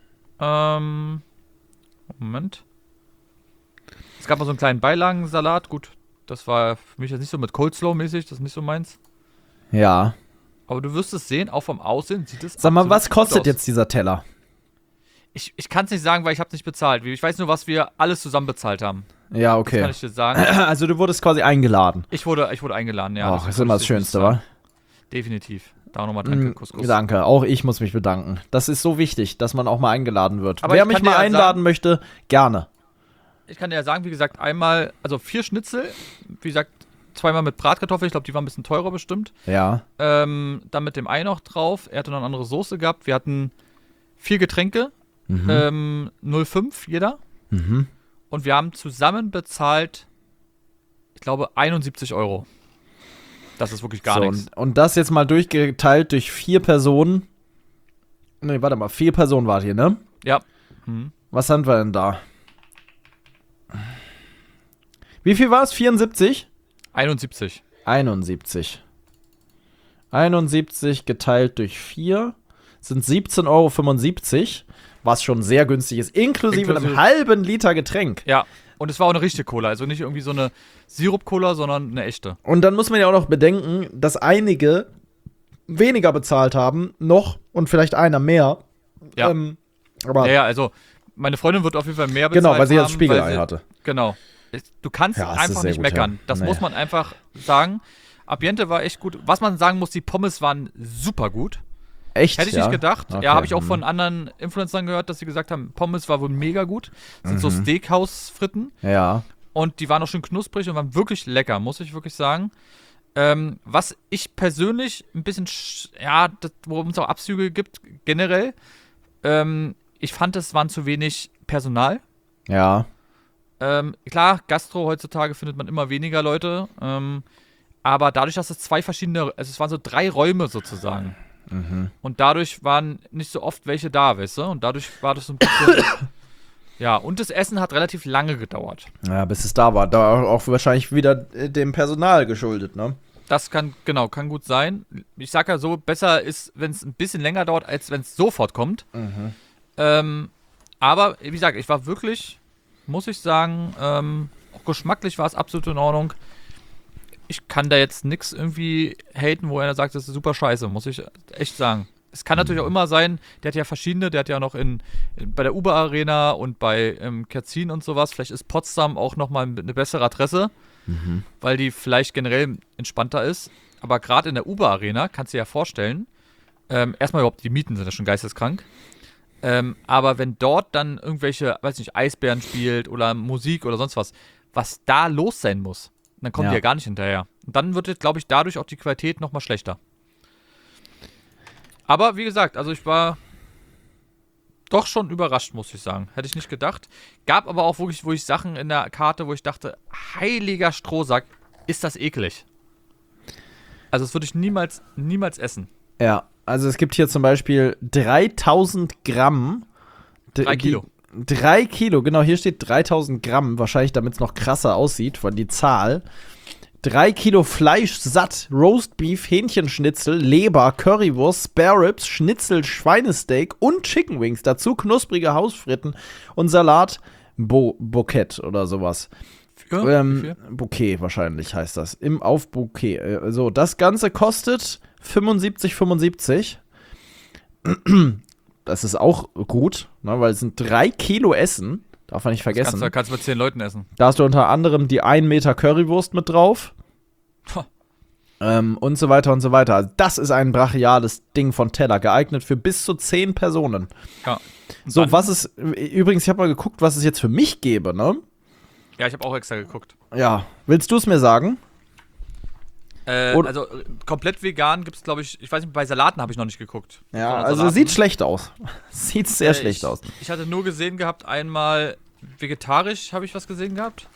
[SPEAKER 4] Moment. Es gab mal so einen kleinen Beilagensalat. Gut, das war für mich jetzt nicht so mit Coleslaw-mäßig, das ist nicht so meins.
[SPEAKER 1] Ja.
[SPEAKER 4] Aber du wirst es sehen, auch vom Aussehen sieht es
[SPEAKER 1] Sag mal,
[SPEAKER 4] absolut
[SPEAKER 1] was kostet
[SPEAKER 4] gut aus.
[SPEAKER 1] jetzt dieser Teller?
[SPEAKER 4] Ich kann es nicht sagen, weil ich habe es nicht bezahlt. Ich weiß nur, was wir alles zusammen bezahlt haben.
[SPEAKER 1] Ja,
[SPEAKER 4] Das kann
[SPEAKER 1] okay.
[SPEAKER 4] ich dir sagen.
[SPEAKER 1] Also du wurdest quasi eingeladen.
[SPEAKER 4] Ich wurde eingeladen, ja.
[SPEAKER 1] Ach,
[SPEAKER 4] das
[SPEAKER 1] ist immer das
[SPEAKER 4] kann ich dir
[SPEAKER 1] Schönste,
[SPEAKER 4] sagen.
[SPEAKER 1] wa?
[SPEAKER 4] Definitiv. Da nochmal danke, Couscous.
[SPEAKER 1] Danke, auch ich muss mich bedanken. Das ist so wichtig, dass man auch mal eingeladen wird.
[SPEAKER 4] Aber
[SPEAKER 1] Wer
[SPEAKER 4] ich
[SPEAKER 1] mich
[SPEAKER 4] kann dir
[SPEAKER 1] mal
[SPEAKER 4] ja
[SPEAKER 1] einladen möchte, gerne.
[SPEAKER 4] Ich kann dir ja sagen, wie gesagt, einmal, also 4 Schnitzel, wie gesagt, 2-mal mit Bratkartoffeln, ich glaube, die waren ein bisschen teurer bestimmt.
[SPEAKER 1] Ja.
[SPEAKER 4] Dann mit dem Ei noch drauf. Er hatte noch eine andere Soße gehabt. Wir hatten 4 Getränke, 0,5 jeder. Und wir haben zusammen bezahlt, ich glaube, 71 €. Das ist wirklich gar nichts.
[SPEAKER 1] Und das jetzt mal durchgeteilt durch 4 Personen. Nee, warte mal, 4 Personen wart ihr, ne?
[SPEAKER 4] Ja.
[SPEAKER 1] Was haben wir denn da? Wie viel war es? 74?
[SPEAKER 4] 71.
[SPEAKER 1] 71. 71 geteilt durch 4 sind 17,75 €, was schon sehr günstig ist, inklusive einem halben Liter Getränk.
[SPEAKER 4] Ja, und es war auch eine richtige Cola, also nicht irgendwie so eine Sirup-Cola, sondern eine echte.
[SPEAKER 1] Und dann muss man ja auch noch bedenken, dass einige weniger bezahlt haben, noch und vielleicht einer mehr.
[SPEAKER 4] Ja.
[SPEAKER 1] Aber
[SPEAKER 4] Ja, also meine Freundin wird auf jeden Fall mehr bezahlt
[SPEAKER 1] genau, weil sie
[SPEAKER 4] haben,
[SPEAKER 1] das Spiegelei hatte.
[SPEAKER 4] Genau. Du kannst
[SPEAKER 1] Ja, es ist
[SPEAKER 4] einfach
[SPEAKER 1] sehr
[SPEAKER 4] nicht
[SPEAKER 1] gut,
[SPEAKER 4] meckern.
[SPEAKER 1] ja.
[SPEAKER 4] Das
[SPEAKER 1] Nee.
[SPEAKER 4] muss man einfach sagen. Ambiente war echt gut. Was man sagen muss, die Pommes waren super gut.
[SPEAKER 1] Echt?
[SPEAKER 4] Hätte ich nicht gedacht.
[SPEAKER 1] Okay.
[SPEAKER 4] Ja, habe ich auch von anderen Influencern gehört, dass sie gesagt haben, Pommes war wohl mega gut. Das sind so Steakhouse-Fritten.
[SPEAKER 1] Ja.
[SPEAKER 4] Und die waren auch schön knusprig und waren wirklich lecker, muss ich wirklich sagen. Was ich persönlich ein bisschen, worum es auch Abzüge gibt, generell, ich fand, es waren zu wenig Personal.
[SPEAKER 1] Ja.
[SPEAKER 4] Klar, Gastro heutzutage findet man immer weniger Leute, aber dadurch, dass es 2 verschiedene, also es waren so 3 Räume sozusagen. Und dadurch waren nicht so oft welche da, weißt du? Und dadurch war das so ein bisschen. Ja, und das Essen hat relativ lange gedauert.
[SPEAKER 1] Ja, bis es da war. Da auch wahrscheinlich wieder dem Personal geschuldet, ne?
[SPEAKER 4] Das kann gut sein. Ich sag ja so, besser ist, wenn es ein bisschen länger dauert, als wenn es sofort kommt. Aber, wie gesagt, ich war wirklich, muss ich sagen, auch geschmacklich war es absolut in Ordnung. Ich kann da jetzt nichts irgendwie haten, wo einer sagt, das ist super scheiße, muss ich echt sagen. Es kann natürlich auch immer sein, der hat ja verschiedene, der hat ja noch bei der Uber Arena und bei Kerzin und sowas, vielleicht ist Potsdam auch nochmal eine bessere Adresse, weil die vielleicht generell entspannter ist. Aber gerade in der Uber Arena, kannst du dir ja vorstellen, erstmal überhaupt, die Mieten sind ja schon geisteskrank. Aber wenn dort dann irgendwelche, weiß nicht, Eisbären spielt oder Musik oder sonst was da los sein muss, dann kommen die ja gar nicht hinterher. Und dann wird, glaube ich, dadurch auch die Qualität nochmal schlechter. Aber wie gesagt, also ich war doch schon überrascht, muss ich sagen. Hätte ich nicht gedacht. Gab aber auch wirklich, wo ich Sachen in der Karte, wo ich dachte, heiliger Strohsack, ist das eklig. Also das würde ich niemals essen.
[SPEAKER 1] Ja, also es gibt hier zum Beispiel 3000 Gramm.
[SPEAKER 4] 3 Kilo.
[SPEAKER 1] 3 Kilo, genau, hier steht 3000 Gramm, wahrscheinlich damit es noch krasser aussieht, von die Zahl. 3 Kilo Fleisch satt, Roastbeef, Hähnchenschnitzel, Leber, Currywurst, Spare Ribs, Schnitzel, Schweinesteak und Chicken Wings. Dazu knusprige Hausfritten und Salat Bouquet oder sowas. Bouquet wahrscheinlich heißt das. Auf Bouquet. So, das Ganze kostet 75,75. Das ist auch gut, ne, weil es sind 3 Kilo Essen. Darf man nicht vergessen.
[SPEAKER 4] Kannst du mit 10 Leuten essen.
[SPEAKER 1] Da hast du unter anderem die 1 Meter Currywurst mit drauf. Und so weiter und so weiter. Also das ist ein brachiales Ding von Teller, geeignet für bis zu 10 Personen.
[SPEAKER 4] Ja.
[SPEAKER 1] So, übrigens, ich habe mal geguckt, was es jetzt für mich gäbe, ne?
[SPEAKER 4] Ja, ich habe auch extra geguckt.
[SPEAKER 1] Ja, willst du es mir sagen?
[SPEAKER 4] Also komplett vegan gibt es, glaube ich weiß nicht, bei Salaten habe ich noch nicht geguckt.
[SPEAKER 1] Ja, also sieht schlecht aus. Sieht sehr schlecht aus.
[SPEAKER 4] Ich hatte nur gesehen gehabt, einmal vegetarisch habe ich was gesehen gehabt.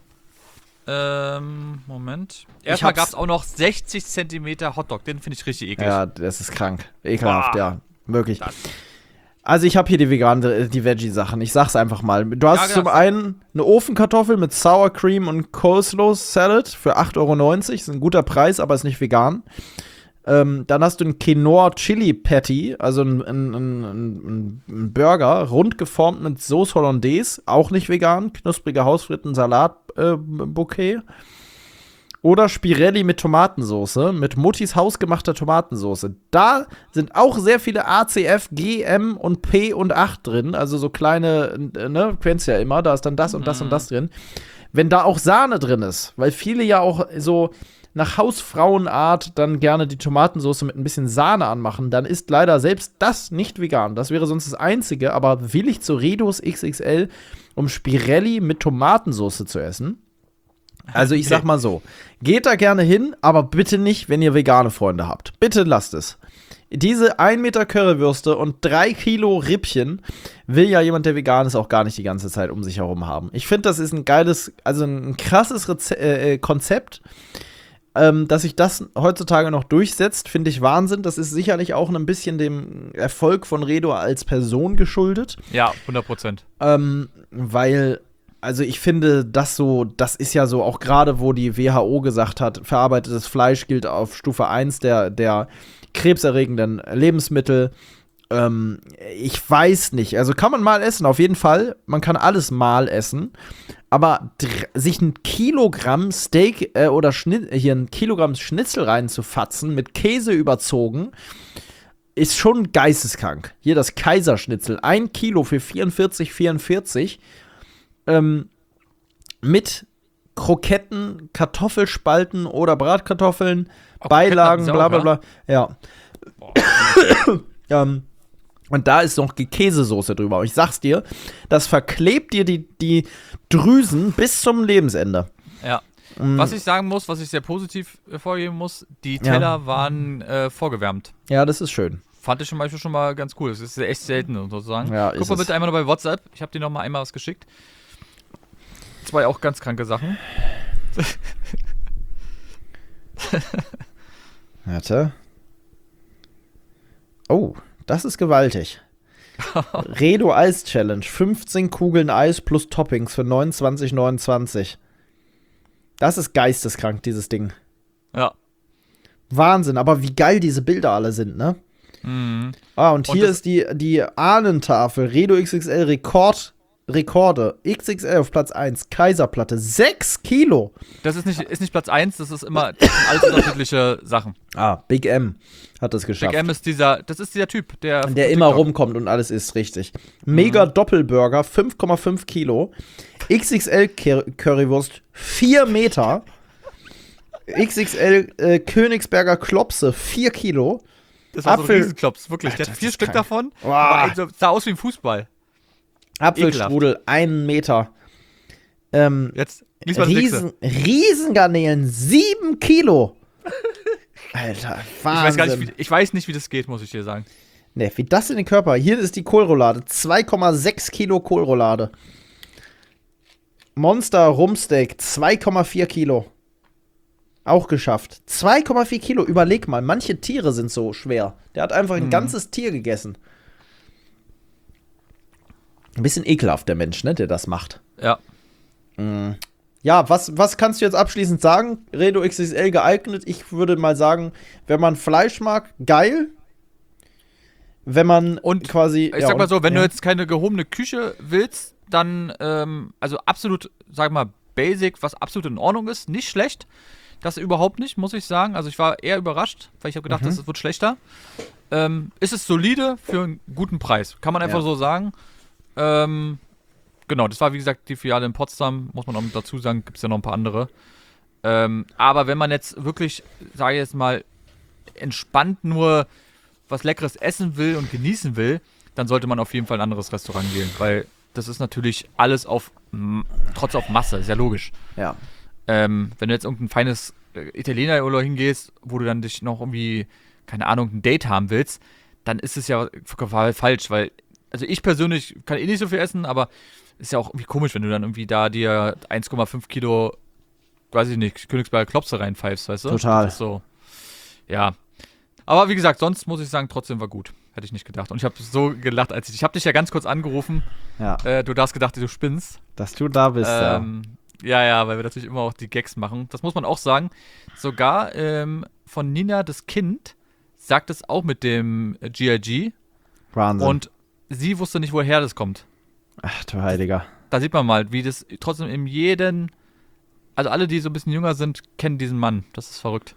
[SPEAKER 4] Moment. Erstmal gab es auch noch 60 Zentimeter Hotdog, den finde ich richtig eklig.
[SPEAKER 1] Ja, das ist krank. Ekelhaft, ja. Wirklich.
[SPEAKER 4] Das.
[SPEAKER 1] Also ich habe hier die Veggie-Sachen. Ich sag's einfach mal. Du hast zum einen eine Ofenkartoffel mit Sour Cream und Coleslaw Salad für 8,90 €. Ist ein guter Preis, aber ist nicht vegan. Dann hast du einen Quinoa Chili Patty, also ein Burger, rund geformt mit Sauce Hollandaise, auch nicht vegan. Knusprige Hausfritten, Salat Bouquet. Oder Spirelli mit Tomatensoße, mit Muttis hausgemachter Tomatensoße. Da sind auch sehr viele ACF, GM und P und 8 drin. Also so kleine, ne, kennst ja immer, da ist dann das und das und das drin. Wenn da auch Sahne drin ist, weil viele ja auch so nach Hausfrauenart dann gerne die Tomatensoße mit ein bisschen Sahne anmachen, dann ist leider selbst das nicht vegan. Das wäre sonst das Einzige, aber willig zu Redos XXL, um Spirelli mit Tomatensoße zu essen. Also ich sag mal so, geht da gerne hin, aber bitte nicht, wenn ihr vegane Freunde habt. Bitte lasst es. diese 1 Meter Currywürste und 3 Kilo Rippchen will ja jemand, der vegan ist, auch gar nicht die ganze Zeit um sich herum haben. Ich finde, das ist ein geiles, also ein krasses Konzept. Dass sich das heutzutage noch durchsetzt, finde ich Wahnsinn. Das ist sicherlich auch ein bisschen dem Erfolg von Redo als Person geschuldet.
[SPEAKER 4] Ja, 100%.
[SPEAKER 1] Weil, also ich finde, das ist ja so, auch gerade wo die WHO gesagt hat, verarbeitetes Fleisch gilt auf Stufe 1 der krebserregenden Lebensmittel. Ich weiß nicht, also kann man mal essen, auf jeden Fall. Man kann alles mal essen. Aber sich ein Kilogramm Steak oder hier ein Kilogramm Schnitzel reinzufatzen, mit Käse überzogen, ist schon geisteskrank. Hier das Kaiserschnitzel, 1 Kilo für 44,44. Mit Kroketten, Kartoffelspalten oder Bratkartoffeln, Beilagen, bla bla bla. Ja. Und da ist noch Käsesoße drüber. Und ich sag's dir, das verklebt dir die Drüsen bis zum Lebensende.
[SPEAKER 4] Ja. Was ich sagen muss, was ich sehr positiv hervorheben muss, die Teller waren vorgewärmt.
[SPEAKER 1] Ja, das ist schön.
[SPEAKER 4] Fand ich zum Beispiel schon mal ganz cool. Das ist echt selten, sozusagen.
[SPEAKER 1] Ja,
[SPEAKER 4] Guck mal bitte einmal noch bei WhatsApp. Ich habe dir noch mal einmal was geschickt. 2 auch ganz kranke Sachen.
[SPEAKER 1] Warte. Oh, das ist gewaltig. Redo Eis Challenge. 15 Kugeln Eis plus Toppings für 29,29. Das ist geisteskrank, dieses Ding.
[SPEAKER 4] Ja.
[SPEAKER 1] Wahnsinn, aber wie geil diese Bilder alle sind, ne?
[SPEAKER 4] Mhm.
[SPEAKER 1] Und hier ist die Ahnentafel. Redo XXL Rekorde. XXL auf Platz 1. Kaiserplatte. 6 Kilo.
[SPEAKER 4] Das ist nicht Platz 1, das ist immer das sind alles unterschiedliche Sachen.
[SPEAKER 1] Big M hat das geschafft.
[SPEAKER 4] Big M ist dieser Typ, der
[SPEAKER 1] immer rumkommt und alles isst, richtig. Mega Doppelburger, 5,5 Kilo. XXL Currywurst, 4 Meter. XXL Königsberger Klopse, 4 Kilo.
[SPEAKER 4] Das war so ein Riesenklops, wirklich. Der hat 4 Stück davon.
[SPEAKER 1] Wow.
[SPEAKER 4] Sah aus wie ein Fußball.
[SPEAKER 1] Apfelstrudel, 1 Meter.
[SPEAKER 4] Jetzt lies mal das
[SPEAKER 1] Riesengarnelen, 7 Kilo. Alter, Wahnsinn.
[SPEAKER 4] Ich weiß nicht, wie das geht, muss ich dir sagen.
[SPEAKER 1] Ne, wie das in den Körper. Hier ist die Kohlroulade. 2,6 Kilo Kohlroulade. Monster Rumsteak, 2,4 Kilo. Auch geschafft. 2,4 Kilo. Überleg mal, manche Tiere sind so schwer. Der hat einfach ein ganzes Tier gegessen. Ein bisschen ekelhaft, der Mensch, ne, der das macht.
[SPEAKER 4] Ja.
[SPEAKER 1] Ja, was kannst du jetzt abschließend sagen? Redo XXL geeignet. Ich würde mal sagen, wenn man Fleisch mag, geil. Wenn man quasi.
[SPEAKER 4] Ich sag mal so, wenn du jetzt keine gehobene Küche willst, dann, also absolut, sag mal, basic, was absolut in Ordnung ist, nicht schlecht. Das überhaupt nicht, muss ich sagen. Also ich war eher überrascht, weil ich habe gedacht, das wird schlechter. Ist es solide für einen guten Preis. Kann man einfach so sagen. Genau, das war wie gesagt die Filiale in Potsdam, muss man auch dazu sagen, gibt es ja noch ein paar andere. Aber wenn man jetzt wirklich, sage ich jetzt mal, entspannt nur was Leckeres essen will und genießen will, dann sollte man auf jeden Fall ein anderes Restaurant wählen, weil das ist natürlich alles trotz auf Masse, ist ja logisch.
[SPEAKER 1] Ja.
[SPEAKER 4] Wenn du jetzt irgendein feines Italiener oder hingehst, wo du dann dich noch irgendwie, keine Ahnung, ein Date haben willst, dann ist es ja falsch, weil, also ich persönlich kann nicht so viel essen, aber ist ja auch irgendwie komisch, wenn du dann irgendwie da dir 1,5 Kilo, weiß ich nicht, Königsberger Klopse reinpfeifst, weißt du?
[SPEAKER 1] Total.
[SPEAKER 4] Das ist so, ja. Aber wie gesagt, sonst muss ich sagen, trotzdem war gut. Hätte ich nicht gedacht. Und ich habe so gelacht, als ich habe dich ja ganz kurz angerufen.
[SPEAKER 1] Ja.
[SPEAKER 4] Du hast gedacht, du spinnst.
[SPEAKER 1] Dass du da bist,
[SPEAKER 4] Ja, weil wir natürlich immer auch die Gags machen. Das muss man auch sagen. Sogar von Nina, das Kind, sagt es auch mit dem GIG.
[SPEAKER 1] Wahnsinn.
[SPEAKER 4] Und sie wusste nicht, woher das kommt.
[SPEAKER 1] Ach du Heiliger.
[SPEAKER 4] Da sieht man mal, wie das trotzdem in jedem, also alle, die so ein bisschen jünger sind, kennen diesen Mann. Das ist verrückt.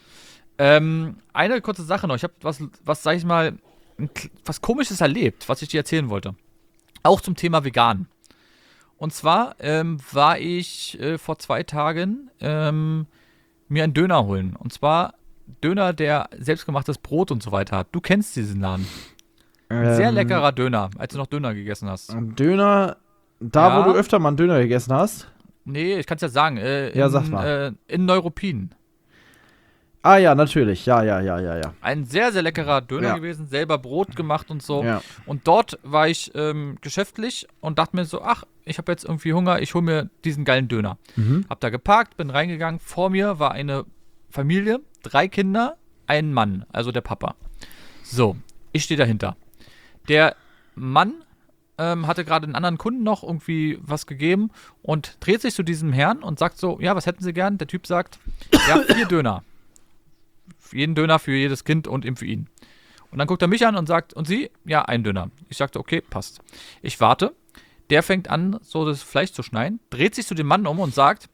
[SPEAKER 4] Eine kurze Sache noch. Ich habe was sag ich mal, was Komisches erlebt, was ich dir erzählen wollte. Auch zum Thema vegan. Und zwar war ich vor 2 Tagen mir einen Döner holen. Und zwar Döner, der selbstgemachtes Brot und so weiter hat. Du kennst diesen Laden. Sehr leckerer Döner, als du noch Döner gegessen hast.
[SPEAKER 1] Döner, wo du öfter mal einen Döner gegessen hast?
[SPEAKER 4] Nee, ich kann es ja sagen.
[SPEAKER 1] Sag mal.
[SPEAKER 4] In Neuruppin.
[SPEAKER 1] Ah ja, natürlich. Ja.
[SPEAKER 4] Ein sehr, sehr leckerer Döner
[SPEAKER 1] Ja.
[SPEAKER 4] gewesen, selber Brot gemacht und so.
[SPEAKER 1] Ja.
[SPEAKER 4] Und dort war ich geschäftlich und dachte mir so, ach, ich habe jetzt irgendwie Hunger, ich hole mir diesen geilen Döner. Hab da geparkt, bin reingegangen, vor mir war eine Familie, 3 Kinder, ein Mann, also der Papa. So, ich stehe dahinter. Der Mann hatte gerade einen anderen Kunden noch irgendwie was gegeben und dreht sich zu diesem Herrn und sagt so, ja, was hätten Sie gern? Der Typ sagt, ja, 4 Döner. Jeden Döner für jedes Kind und eben für ihn. Und dann guckt er mich an und sagt, und Sie? Ja, 1 Döner. Ich sagte, okay, passt. Ich warte. Der fängt an, so das Fleisch zu schneiden, dreht sich zu dem Mann um und sagt,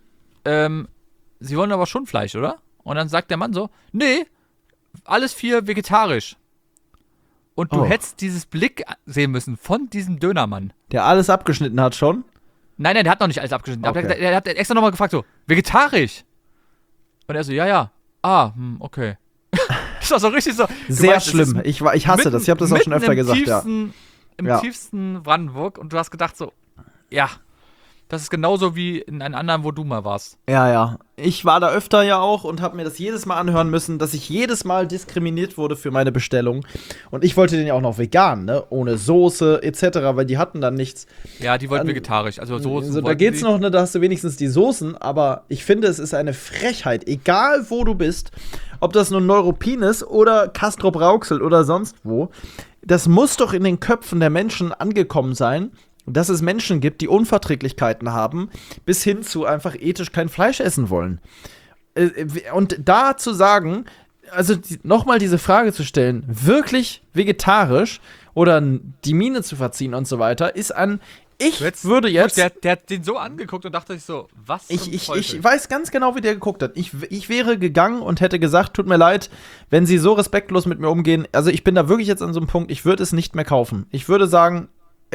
[SPEAKER 4] Sie wollen aber schon Fleisch, oder? Und dann sagt der Mann so, nee, alles 4 vegetarisch. Und du hättest dieses Blick sehen müssen von diesem Dönermann.
[SPEAKER 1] Der alles abgeschnitten hat schon.
[SPEAKER 4] Nein, der hat noch nicht alles abgeschnitten.
[SPEAKER 1] Okay.
[SPEAKER 4] Der hat extra nochmal gefragt, so, vegetarisch? Und er so, ja. Ah, okay. Das war so richtig so.
[SPEAKER 1] Sehr
[SPEAKER 4] meinst, es ist
[SPEAKER 1] schlimm. Ich hasse das. Ich habe das auch schon öfter gesagt, ja.
[SPEAKER 4] Im
[SPEAKER 1] Ja.
[SPEAKER 4] tiefsten Brandenburg und du hast gedacht so, ja, das ist genauso wie in einem anderen, wo du mal warst.
[SPEAKER 1] Ja. Ich war da öfter ja auch und habe mir das jedes Mal anhören müssen, dass ich jedes Mal diskriminiert wurde für meine Bestellung. Und ich wollte den ja auch noch vegan, ne? Ohne Soße etc., weil die hatten dann nichts.
[SPEAKER 4] Ja, die wollten vegetarisch, also Soßen.
[SPEAKER 1] Also, da
[SPEAKER 4] wollten
[SPEAKER 1] geht's
[SPEAKER 4] die.
[SPEAKER 1] noch, ne? Da hast du wenigstens die Soßen, aber ich finde, es ist eine Frechheit, egal wo du bist, ob das nun Neuruppin ist oder Castrop-Rauxel oder sonst wo. Das muss doch in den Köpfen der Menschen angekommen sein, dass es Menschen gibt, die Unverträglichkeiten haben, bis hin zu einfach ethisch kein Fleisch essen wollen. Und da zu sagen, also nochmal diese Frage zu stellen, wirklich vegetarisch oder die Miene zu verziehen und so weiter, ist ein, würde jetzt...
[SPEAKER 4] Der hat den so angeguckt und dachte sich so, was zum
[SPEAKER 1] Ich
[SPEAKER 4] Teufel?
[SPEAKER 1] weiß ganz genau, wie der geguckt hat. Ich wäre gegangen und hätte gesagt, tut mir leid, wenn Sie so respektlos mit mir umgehen. Also ich bin da wirklich jetzt an so einem Punkt, ich würde es nicht mehr kaufen. Ich würde sagen,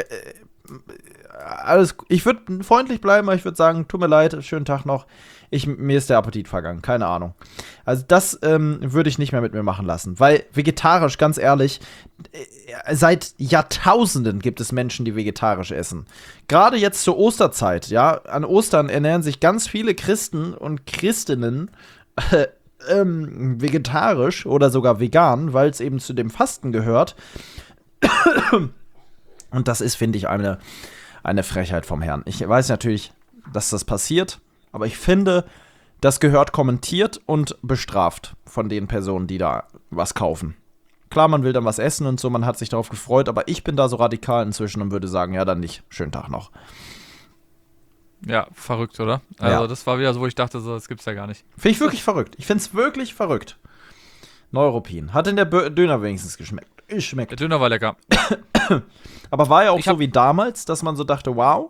[SPEAKER 1] ich würde freundlich bleiben, aber ich würde sagen, tut mir leid, schönen Tag noch. Mir ist der Appetit vergangen, keine Ahnung. Also das würde ich nicht mehr mit mir machen lassen, weil vegetarisch, ganz ehrlich, seit Jahrtausenden gibt es Menschen, die vegetarisch essen. Gerade jetzt zur Osterzeit, ja, an Ostern ernähren sich ganz viele Christen und Christinnen vegetarisch oder sogar vegan, weil es eben zu dem Fasten gehört. Und das ist, finde ich, eine Frechheit vom Herrn. Ich weiß natürlich, dass das passiert, aber ich finde, das gehört kommentiert und bestraft von den Personen, die da was kaufen. Klar, man will dann was essen und so, man hat sich darauf gefreut, aber ich bin da so radikal inzwischen und würde sagen, ja, dann nicht. Schönen Tag noch.
[SPEAKER 4] Ja, verrückt, oder? Also
[SPEAKER 1] Ja.
[SPEAKER 4] das war wieder so, wo ich dachte, so, das gibt's ja gar nicht.
[SPEAKER 1] Finde ich wirklich verrückt. Ich finde es wirklich verrückt. Neuruppin. Hat denn der Döner wenigstens geschmeckt?
[SPEAKER 4] Der Döner war lecker.
[SPEAKER 1] Aber war ja auch so wie damals, dass man so dachte, wow.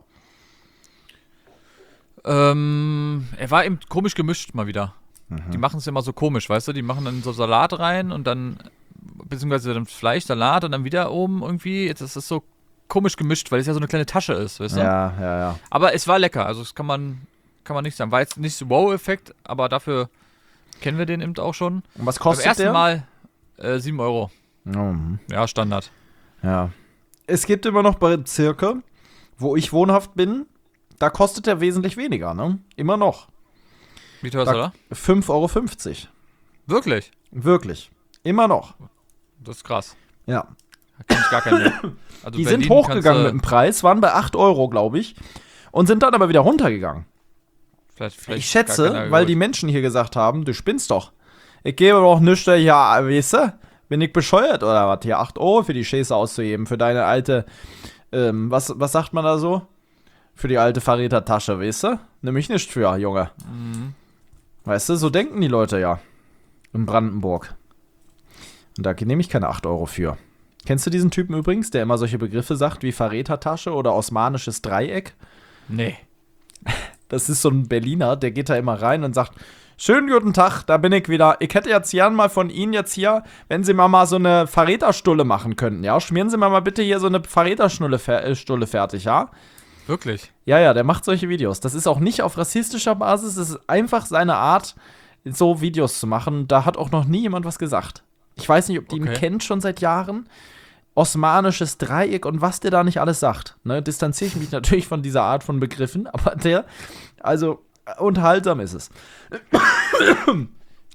[SPEAKER 4] Er war eben komisch gemischt mal wieder. Die machen es immer so komisch, weißt du? Die machen dann so Salat rein und dann, beziehungsweise dann Fleisch, Salat und dann wieder oben irgendwie. Jetzt ist es so komisch gemischt, weil es ja so eine kleine Tasche ist, weißt du?
[SPEAKER 1] Ja.
[SPEAKER 4] Aber es war lecker, also das kann man nicht sagen. War jetzt nicht so Wow-Effekt, aber dafür kennen wir den eben auch schon.
[SPEAKER 1] Und was
[SPEAKER 4] Beim
[SPEAKER 1] kostet
[SPEAKER 4] ersten
[SPEAKER 1] der?
[SPEAKER 4] Mal 7 Euro.
[SPEAKER 1] Mhm.
[SPEAKER 4] Ja, Standard.
[SPEAKER 1] Ja. Es gibt immer noch Bezirke, wo ich wohnhaft bin, da kostet der wesentlich weniger, ne? Immer noch.
[SPEAKER 4] Wie teuer ist er da?
[SPEAKER 1] 5,50 Euro.
[SPEAKER 4] Wirklich?
[SPEAKER 1] Wirklich. Immer noch.
[SPEAKER 4] Das ist krass.
[SPEAKER 1] Ja.
[SPEAKER 4] Da kenn ich gar keinen mehr. Also
[SPEAKER 1] Die
[SPEAKER 4] Berlin
[SPEAKER 1] sind hochgegangen
[SPEAKER 4] kannst
[SPEAKER 1] mit dem Preis, waren bei 8 Euro, glaube ich, und sind dann aber wieder runtergegangen.
[SPEAKER 4] Vielleicht
[SPEAKER 1] Ich
[SPEAKER 4] gar
[SPEAKER 1] schätze,
[SPEAKER 4] keiner
[SPEAKER 1] weil
[SPEAKER 4] geholt.
[SPEAKER 1] die Menschen hier gesagt haben, du spinnst doch. Ich gebe doch nichts, ja, weißt du? Bin ich bescheuert oder was? Hier 8 Euro für die Scheiße auszugeben, für deine alte, was sagt man da so? Für die alte Verrätertasche, weißt du? Nimm ich nicht für, Junge.
[SPEAKER 4] Mhm.
[SPEAKER 1] Weißt du, so denken die Leute ja. In Brandenburg. Und da nehme ich keine 8 Euro für. Kennst du diesen Typen übrigens, der immer solche Begriffe sagt wie Verrätertasche oder osmanisches Dreieck?
[SPEAKER 4] Nee.
[SPEAKER 1] Das ist so ein Berliner, der geht da immer rein und sagt, schönen guten Tag, da bin ich wieder. Ich hätte jetzt gern mal von Ihnen jetzt hier, wenn Sie mal so eine Verräterstulle machen könnten, ja? Schmieren Sie mir mal bitte hier so eine Verräterstulle Stulle fertig, ja?
[SPEAKER 4] Wirklich?
[SPEAKER 1] Ja, der macht solche Videos. Das ist auch nicht auf rassistischer Basis, das ist einfach seine Art, so Videos zu machen. Da hat auch noch nie jemand was gesagt. Ich weiß nicht, ob die ihn kennt schon seit Jahren. Osmanisches Dreieck und was der da nicht alles sagt. Ne, distanziere ich mich natürlich von dieser Art von Begriffen, aber unterhaltsam ist es.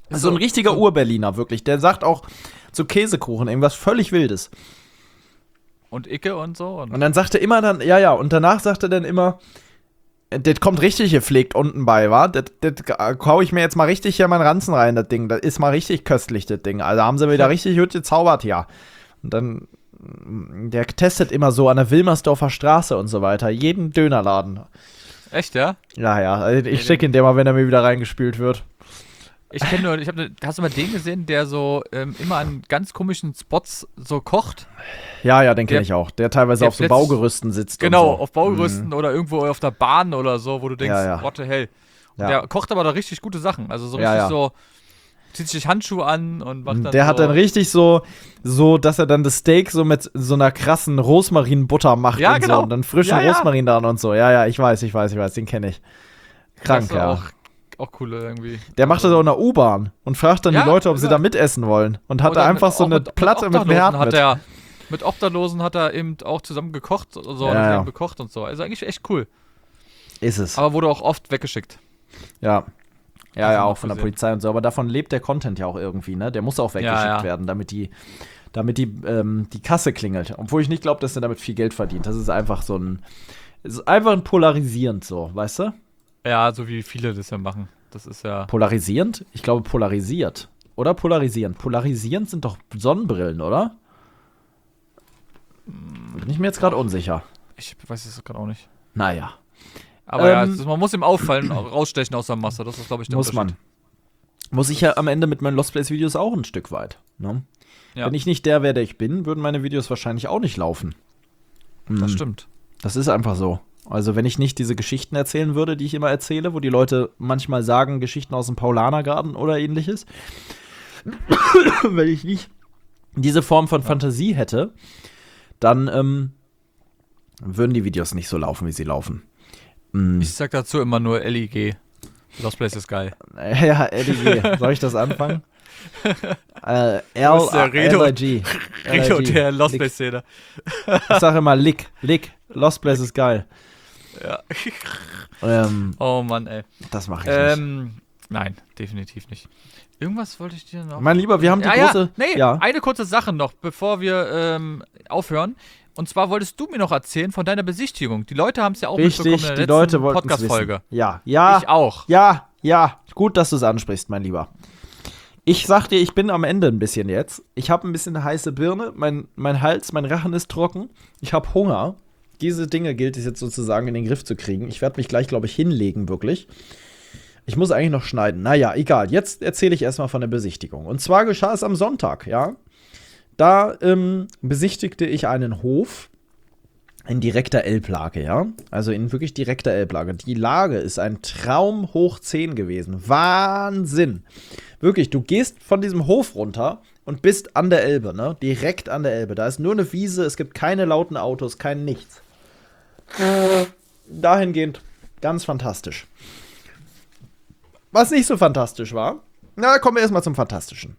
[SPEAKER 1] So ein richtiger Ur-Berliner, wirklich. Der sagt auch zu Käsekuchen irgendwas völlig Wildes.
[SPEAKER 4] Und Icke und so.
[SPEAKER 1] Und dann sagt er immer dann, und danach sagt er dann immer, das kommt richtig gepflegt unten bei, wa? Das hau ich mir jetzt mal richtig hier meinen Ranzen rein, das Ding. Das ist mal richtig köstlich, das Ding. Also haben sie wieder richtig gut gezaubert, ja. Und dann, der testet immer so an der Wilmersdorfer Straße und so weiter. Jeden Dönerladen.
[SPEAKER 4] Echt, ja?
[SPEAKER 1] Ja. Also ich schicke ihn dir mal, wenn er mir wieder reingespült wird.
[SPEAKER 4] Ich kenne nur, hast du mal den gesehen, der so immer an ganz komischen Spots so kocht?
[SPEAKER 1] Ja, den kenne ich auch. Der teilweise auf so Baugerüsten sitzt.
[SPEAKER 4] Genau,
[SPEAKER 1] und so.
[SPEAKER 4] auf Baugerüsten oder irgendwo auf der Bahn oder so, wo du denkst, what the hell. Und der kocht aber da richtig gute Sachen. Also so richtig so, zieht sich Handschuhe an und macht dann
[SPEAKER 1] der
[SPEAKER 4] so.
[SPEAKER 1] Hat dann richtig so, dass er dann das Steak so mit so einer krassen Rosmarinbutter macht und so. Und dann frischen Rosmarin dran und so. Ja, ich weiß, den kenne ich. Krank, ja.
[SPEAKER 4] Auch cool irgendwie.
[SPEAKER 1] Der macht das auch in der U-Bahn und fragt dann die Leute, ob sie da mitessen wollen. Und hat da einfach so eine Platte mit einem Herd mit.
[SPEAKER 4] Mit Obdachlosen hat er eben auch zusammen gekocht und so, gekocht und so. Also eigentlich echt cool.
[SPEAKER 1] Ist es.
[SPEAKER 4] Aber wurde auch oft weggeschickt.
[SPEAKER 1] Ja, auch von der Polizei und so. Aber davon lebt der Content ja auch irgendwie, ne? Der muss auch weggeschickt werden, damit die Kasse klingelt. Obwohl ich nicht glaube, dass er damit viel Geld verdient. Das ist einfach ein polarisierend so, weißt du?
[SPEAKER 4] Ja, so wie viele das ja machen. Das ist ja.
[SPEAKER 1] Polarisierend? Ich glaube polarisiert. Oder polarisierend. Polarisierend sind doch Sonnenbrillen, oder? Bin ich mir jetzt gerade unsicher.
[SPEAKER 4] Ich weiß es gerade auch nicht.
[SPEAKER 1] Naja.
[SPEAKER 4] Aber man muss ihm auffallen, rausstechen aus der Masse. Das ist, glaube ich, der
[SPEAKER 1] Muss man. Muss ich ja am Ende mit meinen Lost Place Videos auch ein Stück weit. Ne? Ja. Wenn ich nicht der wäre, der ich bin, würden meine Videos wahrscheinlich auch nicht laufen.
[SPEAKER 4] Das stimmt.
[SPEAKER 1] Das ist einfach so. Also wenn ich nicht diese Geschichten erzählen würde, die ich immer erzähle, wo die Leute manchmal sagen, Geschichten aus dem Paulanergarten oder ähnliches, wenn ich nicht diese Form von Fantasie hätte, dann würden die Videos nicht so laufen, wie sie laufen.
[SPEAKER 4] Ich sag dazu immer nur LIG. Lost Place ist geil.
[SPEAKER 1] Ja, LIG. Soll ich das anfangen?
[SPEAKER 4] LIG. Rico der Lost Place-Szene.
[SPEAKER 1] Ich sage immer Lick. Lost Place ist geil.
[SPEAKER 4] Ja. Oh Mann, ey.
[SPEAKER 1] Das mache ich nicht.
[SPEAKER 4] Nein, definitiv nicht. Irgendwas wollte ich dir noch.
[SPEAKER 1] Mein Lieber, wir haben die große.
[SPEAKER 4] Eine kurze Sache noch, bevor wir aufhören. Und zwar wolltest du mir noch erzählen von deiner Besichtigung. Die Leute haben es ja auch mitbekommen in der letzten Podcast-Folge.
[SPEAKER 1] Ja.
[SPEAKER 4] Ich auch.
[SPEAKER 1] Ja. Gut, dass du es ansprichst, mein Lieber. Ich sag dir, ich bin am Ende ein bisschen jetzt. Ich habe ein bisschen eine heiße Birne. Mein Hals, mein Rachen ist trocken. Ich habe Hunger. Diese Dinge gilt es jetzt sozusagen in den Griff zu kriegen. Ich werde mich gleich, glaube ich, hinlegen, wirklich. Ich muss eigentlich noch schneiden. Naja, egal. Jetzt erzähle ich erstmal von der Besichtigung. Und zwar geschah es am Sonntag, ja. Da besichtigte ich einen Hof in direkter Elblage, ja. Also in wirklich direkter Elblage. Die Lage ist ein Traum hoch 10 gewesen. Wahnsinn. Wirklich, du gehst von diesem Hof runter und bist an der Elbe, ne? Direkt an der Elbe. Da ist nur eine Wiese, es gibt keine lauten Autos, kein Nichts. Dahingehend ganz fantastisch. Was nicht so fantastisch war, na, kommen wir erstmal zum Fantastischen.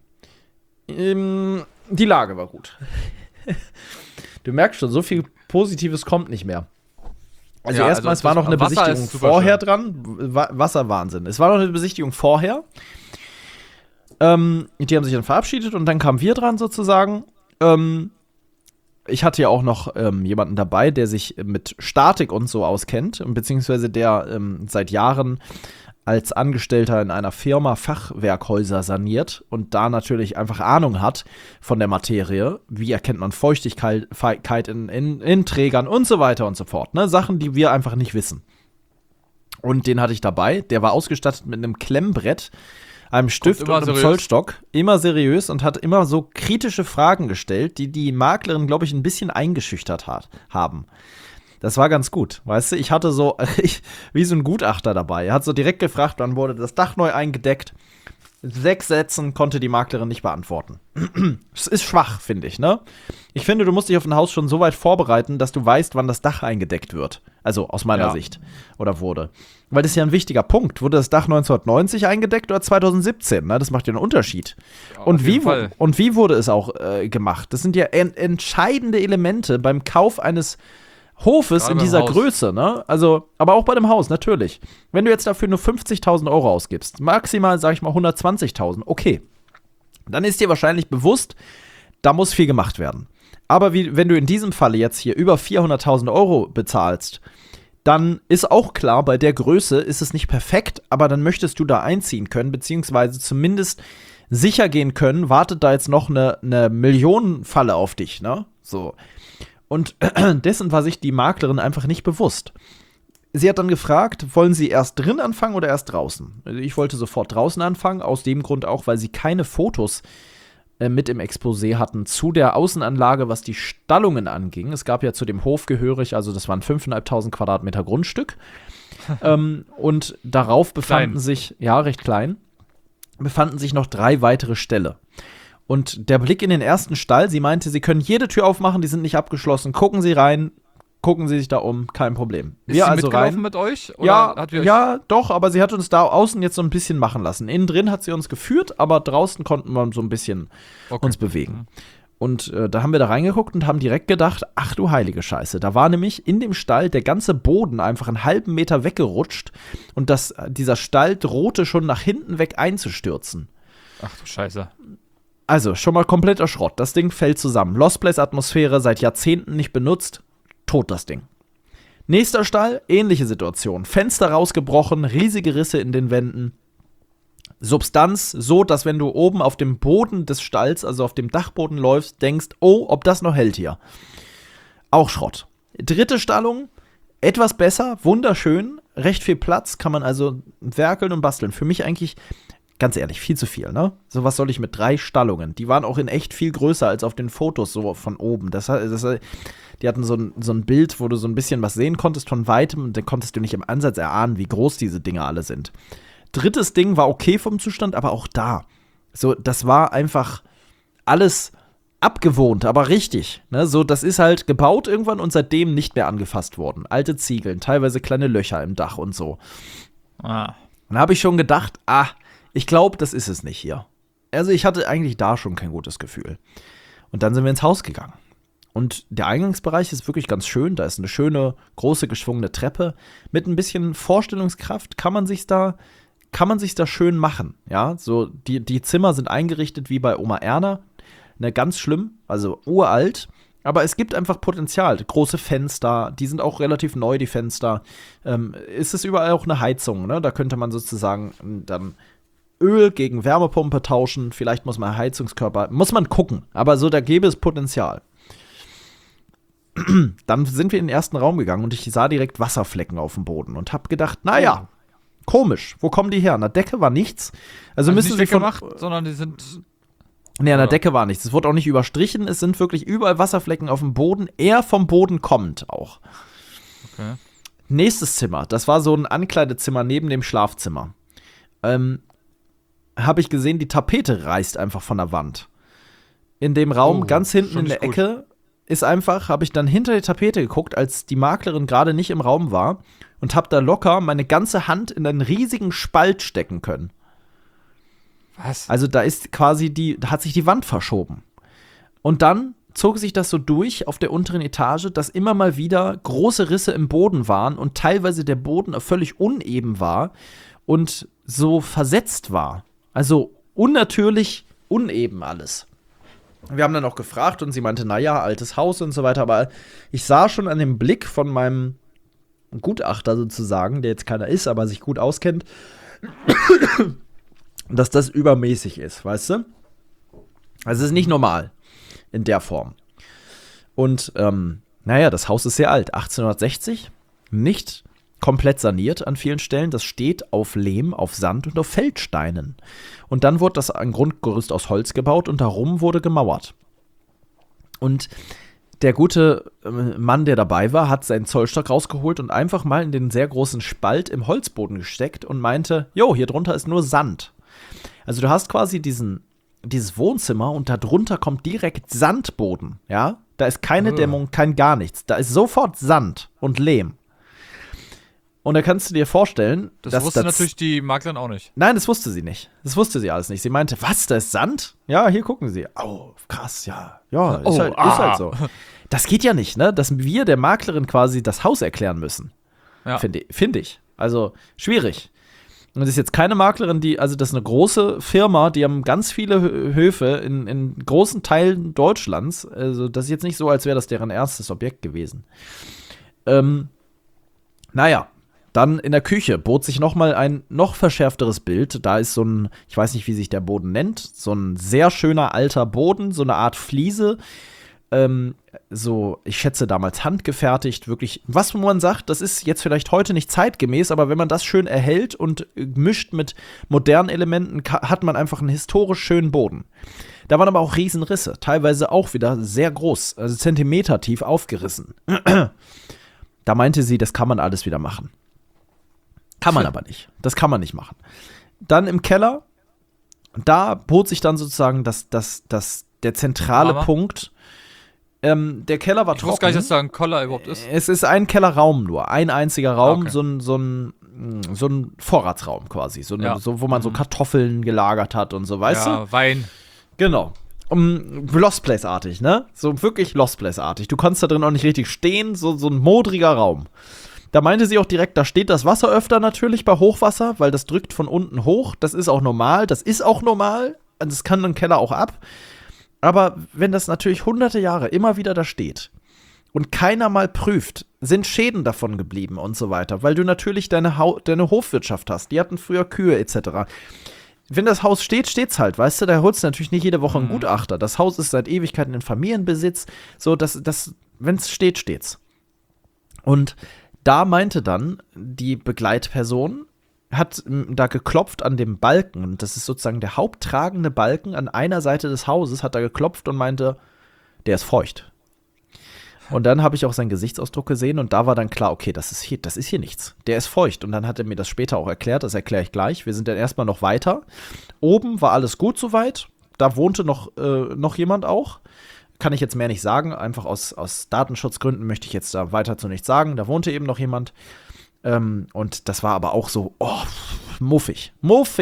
[SPEAKER 1] Die Lage war gut. Du merkst schon, so viel Positives kommt nicht mehr. Also erstmal, es war noch eine Besichtigung vorher dran. Wasserwahnsinn. Es war noch eine Besichtigung vorher. Die haben sich dann verabschiedet und dann kamen wir dran sozusagen. Ich hatte ja auch noch jemanden dabei, der sich mit Statik und so auskennt, beziehungsweise der seit Jahren als Angestellter in einer Firma Fachwerkhäuser saniert und da natürlich einfach Ahnung hat von der Materie. Wie erkennt man Feuchtigkeit in Trägern und so weiter und so fort. Ne? Sachen, die wir einfach nicht wissen. Und den hatte ich dabei. Der war ausgestattet mit einem Klemmbrett, einem Stift und einem Zollstock. Immer seriös und hat immer so kritische Fragen gestellt, die die Maklerin, glaube ich, ein bisschen eingeschüchtert haben. Das war ganz gut, weißt du? Ich hatte so, wie so ein Gutachter dabei. Er hat so direkt gefragt, wann wurde das Dach neu eingedeckt. 6 Sätzen konnte die Maklerin nicht beantworten. Das ist schwach, finde ich, ne? Ich finde, du musst dich auf ein Haus schon so weit vorbereiten, dass du weißt, wann das Dach eingedeckt wird. Also aus meiner Sicht. Oder wurde. Weil das ist ja ein wichtiger Punkt. Wurde das Dach 1990 eingedeckt oder 2017? Ne? Das macht ja einen Unterschied. Ja, und wie wurde es auch gemacht? Das sind ja entscheidende Elemente beim Kauf eines Hofes
[SPEAKER 4] Gerade
[SPEAKER 1] in
[SPEAKER 4] beim
[SPEAKER 1] dieser
[SPEAKER 4] Haus.
[SPEAKER 1] Größe, ne? Also, aber auch bei dem Haus, natürlich. Wenn du jetzt dafür nur 50.000 Euro ausgibst, maximal, sag ich mal, 120.000, okay. Dann ist dir wahrscheinlich bewusst, da muss viel gemacht werden. Aber wenn du in diesem Falle jetzt hier über 400.000 Euro bezahlst, dann ist auch klar, bei der Größe ist es nicht perfekt, aber dann möchtest du da einziehen können, beziehungsweise zumindest sicher gehen können, wartet da jetzt noch eine Millionenfalle auf dich, ne? So. Und dessen war sich die Maklerin einfach nicht bewusst. Sie hat dann gefragt, wollen Sie erst drin anfangen oder erst draußen? Ich wollte sofort draußen anfangen, aus dem Grund auch, weil sie keine Fotos mit im Exposé hatten zu der Außenanlage, was die Stallungen anging. Es gab ja zu dem Hof gehörig, also das waren 5.500 Quadratmeter Grundstück. Und darauf befanden sich, ja, recht klein, befanden sich noch 3 weitere Ställe. Und der Blick in den ersten Stall, sie meinte, sie können jede Tür aufmachen, die sind nicht abgeschlossen. Gucken Sie rein, gucken Sie sich da um, kein Problem.
[SPEAKER 4] Ist
[SPEAKER 1] Wir
[SPEAKER 4] sie
[SPEAKER 1] also
[SPEAKER 4] mitgelaufen
[SPEAKER 1] rein.
[SPEAKER 4] mit euch? Oder
[SPEAKER 1] Ja,
[SPEAKER 4] hat die euch
[SPEAKER 1] ja, doch, aber sie hat uns da außen jetzt so ein bisschen machen lassen. Innen drin hat sie uns geführt, aber draußen konnten wir so ein bisschen
[SPEAKER 4] Okay.
[SPEAKER 1] uns bewegen. Und da haben wir da reingeguckt und haben direkt gedacht, ach du heilige Scheiße. Da war nämlich in dem Stall der ganze Boden einfach einen halben Meter weggerutscht und dieser Stall drohte schon nach hinten weg einzustürzen.
[SPEAKER 4] Ach du Scheiße.
[SPEAKER 1] Also, schon mal kompletter Schrott. Das Ding fällt zusammen. Lost Place Atmosphäre, seit Jahrzehnten nicht benutzt. Tot das Ding. Nächster Stall, ähnliche Situation. Fenster rausgebrochen, riesige Risse in den Wänden. Substanz so, dass wenn du oben auf dem Boden des Stalls, also auf dem Dachboden läufst, denkst, oh, ob das noch hält hier. Auch Schrott. Dritte Stallung, etwas besser, wunderschön, recht viel Platz, kann man also werkeln und basteln. Für mich eigentlich, ganz ehrlich, viel zu viel, ne? So was soll ich mit 3 Stallungen? Die waren auch in echt viel größer als auf den Fotos so von oben. Die hatten so ein Bild, wo du so ein bisschen was sehen konntest von Weitem und dann konntest du nicht im Ansatz erahnen, wie groß diese Dinger alle sind. Drittes Ding war okay vom Zustand, aber auch da. So, das war einfach alles abgewohnt, aber richtig. Ne? So, das ist halt gebaut irgendwann und seitdem nicht mehr angefasst worden. Alte Ziegeln, teilweise kleine Löcher im Dach und so.
[SPEAKER 4] Ah.
[SPEAKER 1] Dann habe ich schon gedacht, ich glaube, das ist es nicht hier. Also ich hatte eigentlich da schon kein gutes Gefühl. Und dann sind wir ins Haus gegangen. Und der Eingangsbereich ist wirklich ganz schön. Da ist eine schöne, große, geschwungene Treppe. Mit ein bisschen Vorstellungskraft kann man sich's da schön machen. Ja, so die Zimmer sind eingerichtet wie bei Oma Erna. Ne, ganz schlimm, also uralt. Aber es gibt einfach Potenzial. Große Fenster, die sind auch relativ neu, die Fenster. Ist es überall auch eine Heizung, ne? Da könnte man sozusagen dann Öl gegen Wärmepumpe tauschen. Vielleicht muss man Heizungskörper, muss man gucken. Aber so, da gäbe es Potenzial. Dann sind wir in den ersten Raum gegangen und ich sah direkt Wasserflecken auf dem Boden und hab gedacht, naja, komisch, wo kommen die her? An der Decke war nichts. Also müssen
[SPEAKER 4] nicht
[SPEAKER 1] sie
[SPEAKER 4] weggemacht, sondern die sind.
[SPEAKER 1] Nee, an der Decke war nichts. Es wurde auch nicht überstrichen. Es sind wirklich überall Wasserflecken auf dem Boden. Eher vom Boden kommend auch.
[SPEAKER 4] Okay.
[SPEAKER 1] Nächstes Zimmer. Das war so ein Ankleidezimmer neben dem Schlafzimmer. Habe ich gesehen, die Tapete reißt einfach von der Wand. In dem Raum, ganz hinten
[SPEAKER 4] schon
[SPEAKER 1] in der
[SPEAKER 4] nicht gut.
[SPEAKER 1] Ecke, ist einfach, habe ich dann hinter die Tapete geguckt, als die Maklerin gerade nicht im Raum war und habe da locker meine ganze Hand in einen riesigen Spalt stecken können.
[SPEAKER 4] Was?
[SPEAKER 1] Also da ist quasi da hat sich die Wand verschoben. Und dann zog sich das so durch auf der unteren Etage, dass immer mal wieder große Risse im Boden waren und teilweise der Boden völlig uneben war und so versetzt war. Also unnatürlich uneben alles. Wir haben dann auch gefragt und sie meinte, naja, altes Haus und so weiter, aber ich sah schon an dem Blick von meinem Gutachter sozusagen, der jetzt keiner ist, aber sich gut auskennt, dass das übermäßig ist, weißt du? Also es ist nicht normal in der Form. Und naja, das Haus ist sehr alt, 1860, nicht komplett saniert an vielen Stellen. Das steht auf Lehm, auf Sand und auf Feldsteinen. Und dann wurde das ein Grundgerüst aus Holz gebaut und darum wurde gemauert. Und der gute Mann, der dabei war, hat seinen Zollstock rausgeholt und einfach mal in den sehr großen Spalt im Holzboden gesteckt und meinte, jo, hier drunter ist nur Sand. Also du hast quasi dieses Wohnzimmer und da drunter kommt direkt Sandboden, ja? Da ist keine Dämmung, kein gar nichts. Da ist sofort Sand und Lehm. Und da kannst du dir vorstellen,
[SPEAKER 4] Das wusste natürlich die Maklerin auch nicht.
[SPEAKER 1] Nein, das wusste sie nicht. Das wusste sie alles nicht. Sie meinte, was, da ist Sand? Ja, hier gucken Sie. Oh, krass, ja. Ja, ist halt so. Das geht ja nicht, ne? Dass wir der Maklerin quasi das Haus erklären müssen.
[SPEAKER 4] Ja.
[SPEAKER 1] Finde ich. Also, schwierig. Und das ist jetzt keine Maklerin, das ist eine große Firma, die haben ganz viele Höfe in großen Teilen Deutschlands. Also, das ist jetzt nicht so, als wäre das deren erstes Objekt gewesen. Naja. Dann in der Küche bot sich nochmal ein noch verschärfteres Bild. Da ist so ein, ich weiß nicht, wie sich der Boden nennt, so ein sehr schöner alter Boden, so eine Art Fliese. Ich schätze damals handgefertigt, wirklich, was man sagt, das ist jetzt vielleicht heute nicht zeitgemäß, aber wenn man das schön erhält und mischt mit modernen Elementen, hat man einfach einen historisch schönen Boden. Da waren aber auch Riesenrisse, teilweise auch wieder sehr groß, also Zentimeter tief aufgerissen. Da meinte sie, das kann man alles wieder machen. Kann man aber nicht. Das kann man nicht machen. Dann im Keller, da bot sich dann sozusagen der zentrale Punkt. Der Keller war trocken.
[SPEAKER 4] Ich wusste gar nicht, dass da ein Keller überhaupt ist.
[SPEAKER 1] Es ist ein Kellerraum nur, ein einziger Raum,
[SPEAKER 4] Okay.
[SPEAKER 1] so ein Vorratsraum quasi, wo man so Kartoffeln gelagert hat und so, weißt du?
[SPEAKER 4] Ja, Wein.
[SPEAKER 1] Genau. Lost Place-artig, ne? So wirklich Lost Place-artig. Du konntest da drin auch nicht richtig stehen, so ein modriger Raum. Da meinte sie auch direkt, da steht das Wasser öfter natürlich bei Hochwasser, weil das drückt von unten hoch. Das ist auch normal. Das kann ein Keller auch ab. Aber wenn das natürlich hunderte Jahre immer wieder da steht und keiner mal prüft, sind Schäden davon geblieben und so weiter, weil du natürlich deine Hofwirtschaft hast. Die hatten früher Kühe etc. Wenn das Haus steht, steht's halt, weißt du, da holst du natürlich nicht jede Woche einen Gutachter. Das Haus ist seit Ewigkeiten in Familienbesitz. So, wenn es steht, steht's. Und da meinte dann die Begleitperson, hat da geklopft an dem Balken, und das ist sozusagen der haupttragende Balken an einer Seite des Hauses, hat da geklopft und meinte, der ist feucht. Und dann habe ich auch seinen Gesichtsausdruck gesehen und da war dann klar, okay, das ist hier nichts. Der ist feucht. Und dann hat er mir das später auch erklärt, das erkläre ich gleich. Wir sind dann erstmal noch weiter. Oben war alles gut soweit. Da wohnte noch jemand auch. Kann ich jetzt mehr nicht sagen, einfach aus Datenschutzgründen möchte ich jetzt da weiter zu nichts sagen. Da wohnte eben noch jemand. Und das war aber auch so, muffig.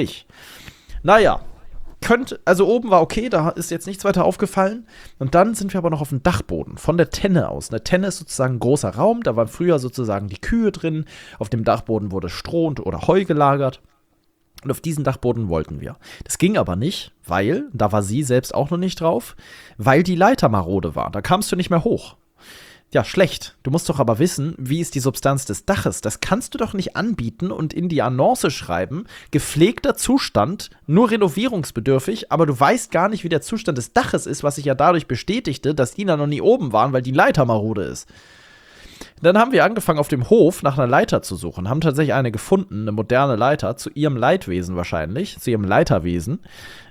[SPEAKER 1] Naja, also oben war okay, da ist jetzt nichts weiter aufgefallen. Und dann sind wir aber noch auf dem Dachboden, von der Tenne aus. Eine Tenne ist sozusagen ein großer Raum, da waren früher sozusagen die Kühe drin. Auf dem Dachboden wurde Stroh oder Heu gelagert. Und auf diesen Dachboden wollten wir. Das ging aber nicht, weil, da war sie selbst auch noch nicht drauf, weil die Leiter marode war. Da kamst du nicht mehr hoch. Ja, schlecht. Du musst doch aber wissen, wie ist die Substanz des Daches. Das kannst du doch nicht anbieten und in die Annonce schreiben, gepflegter Zustand, nur renovierungsbedürftig, aber du weißt gar nicht, wie der Zustand des Daches ist, was sich ja dadurch bestätigte, dass die da noch nie oben waren, weil die Leiter marode ist. Dann haben wir angefangen, auf dem Hof nach einer Leiter zu suchen, haben tatsächlich eine gefunden, eine moderne Leiter, zu ihrem Leitwesen wahrscheinlich, zu ihrem Leiterwesen,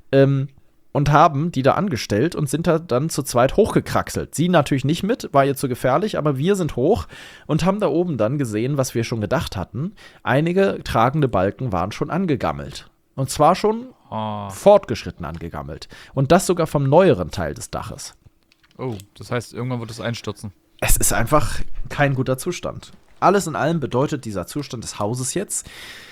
[SPEAKER 1] und haben die da angestellt und sind da dann zu zweit hochgekraxelt. Sie natürlich nicht mit, war ihr zu gefährlich, aber wir sind hoch und haben da oben dann gesehen, was wir schon gedacht hatten. Einige tragende Balken waren schon angegammelt. Und zwar schon fortgeschritten angegammelt. Und das sogar vom neueren Teil des Daches.
[SPEAKER 4] Oh, das heißt, irgendwann wird es einstürzen.
[SPEAKER 1] Es ist einfach kein guter Zustand. Alles in allem bedeutet dieser Zustand des Hauses jetzt,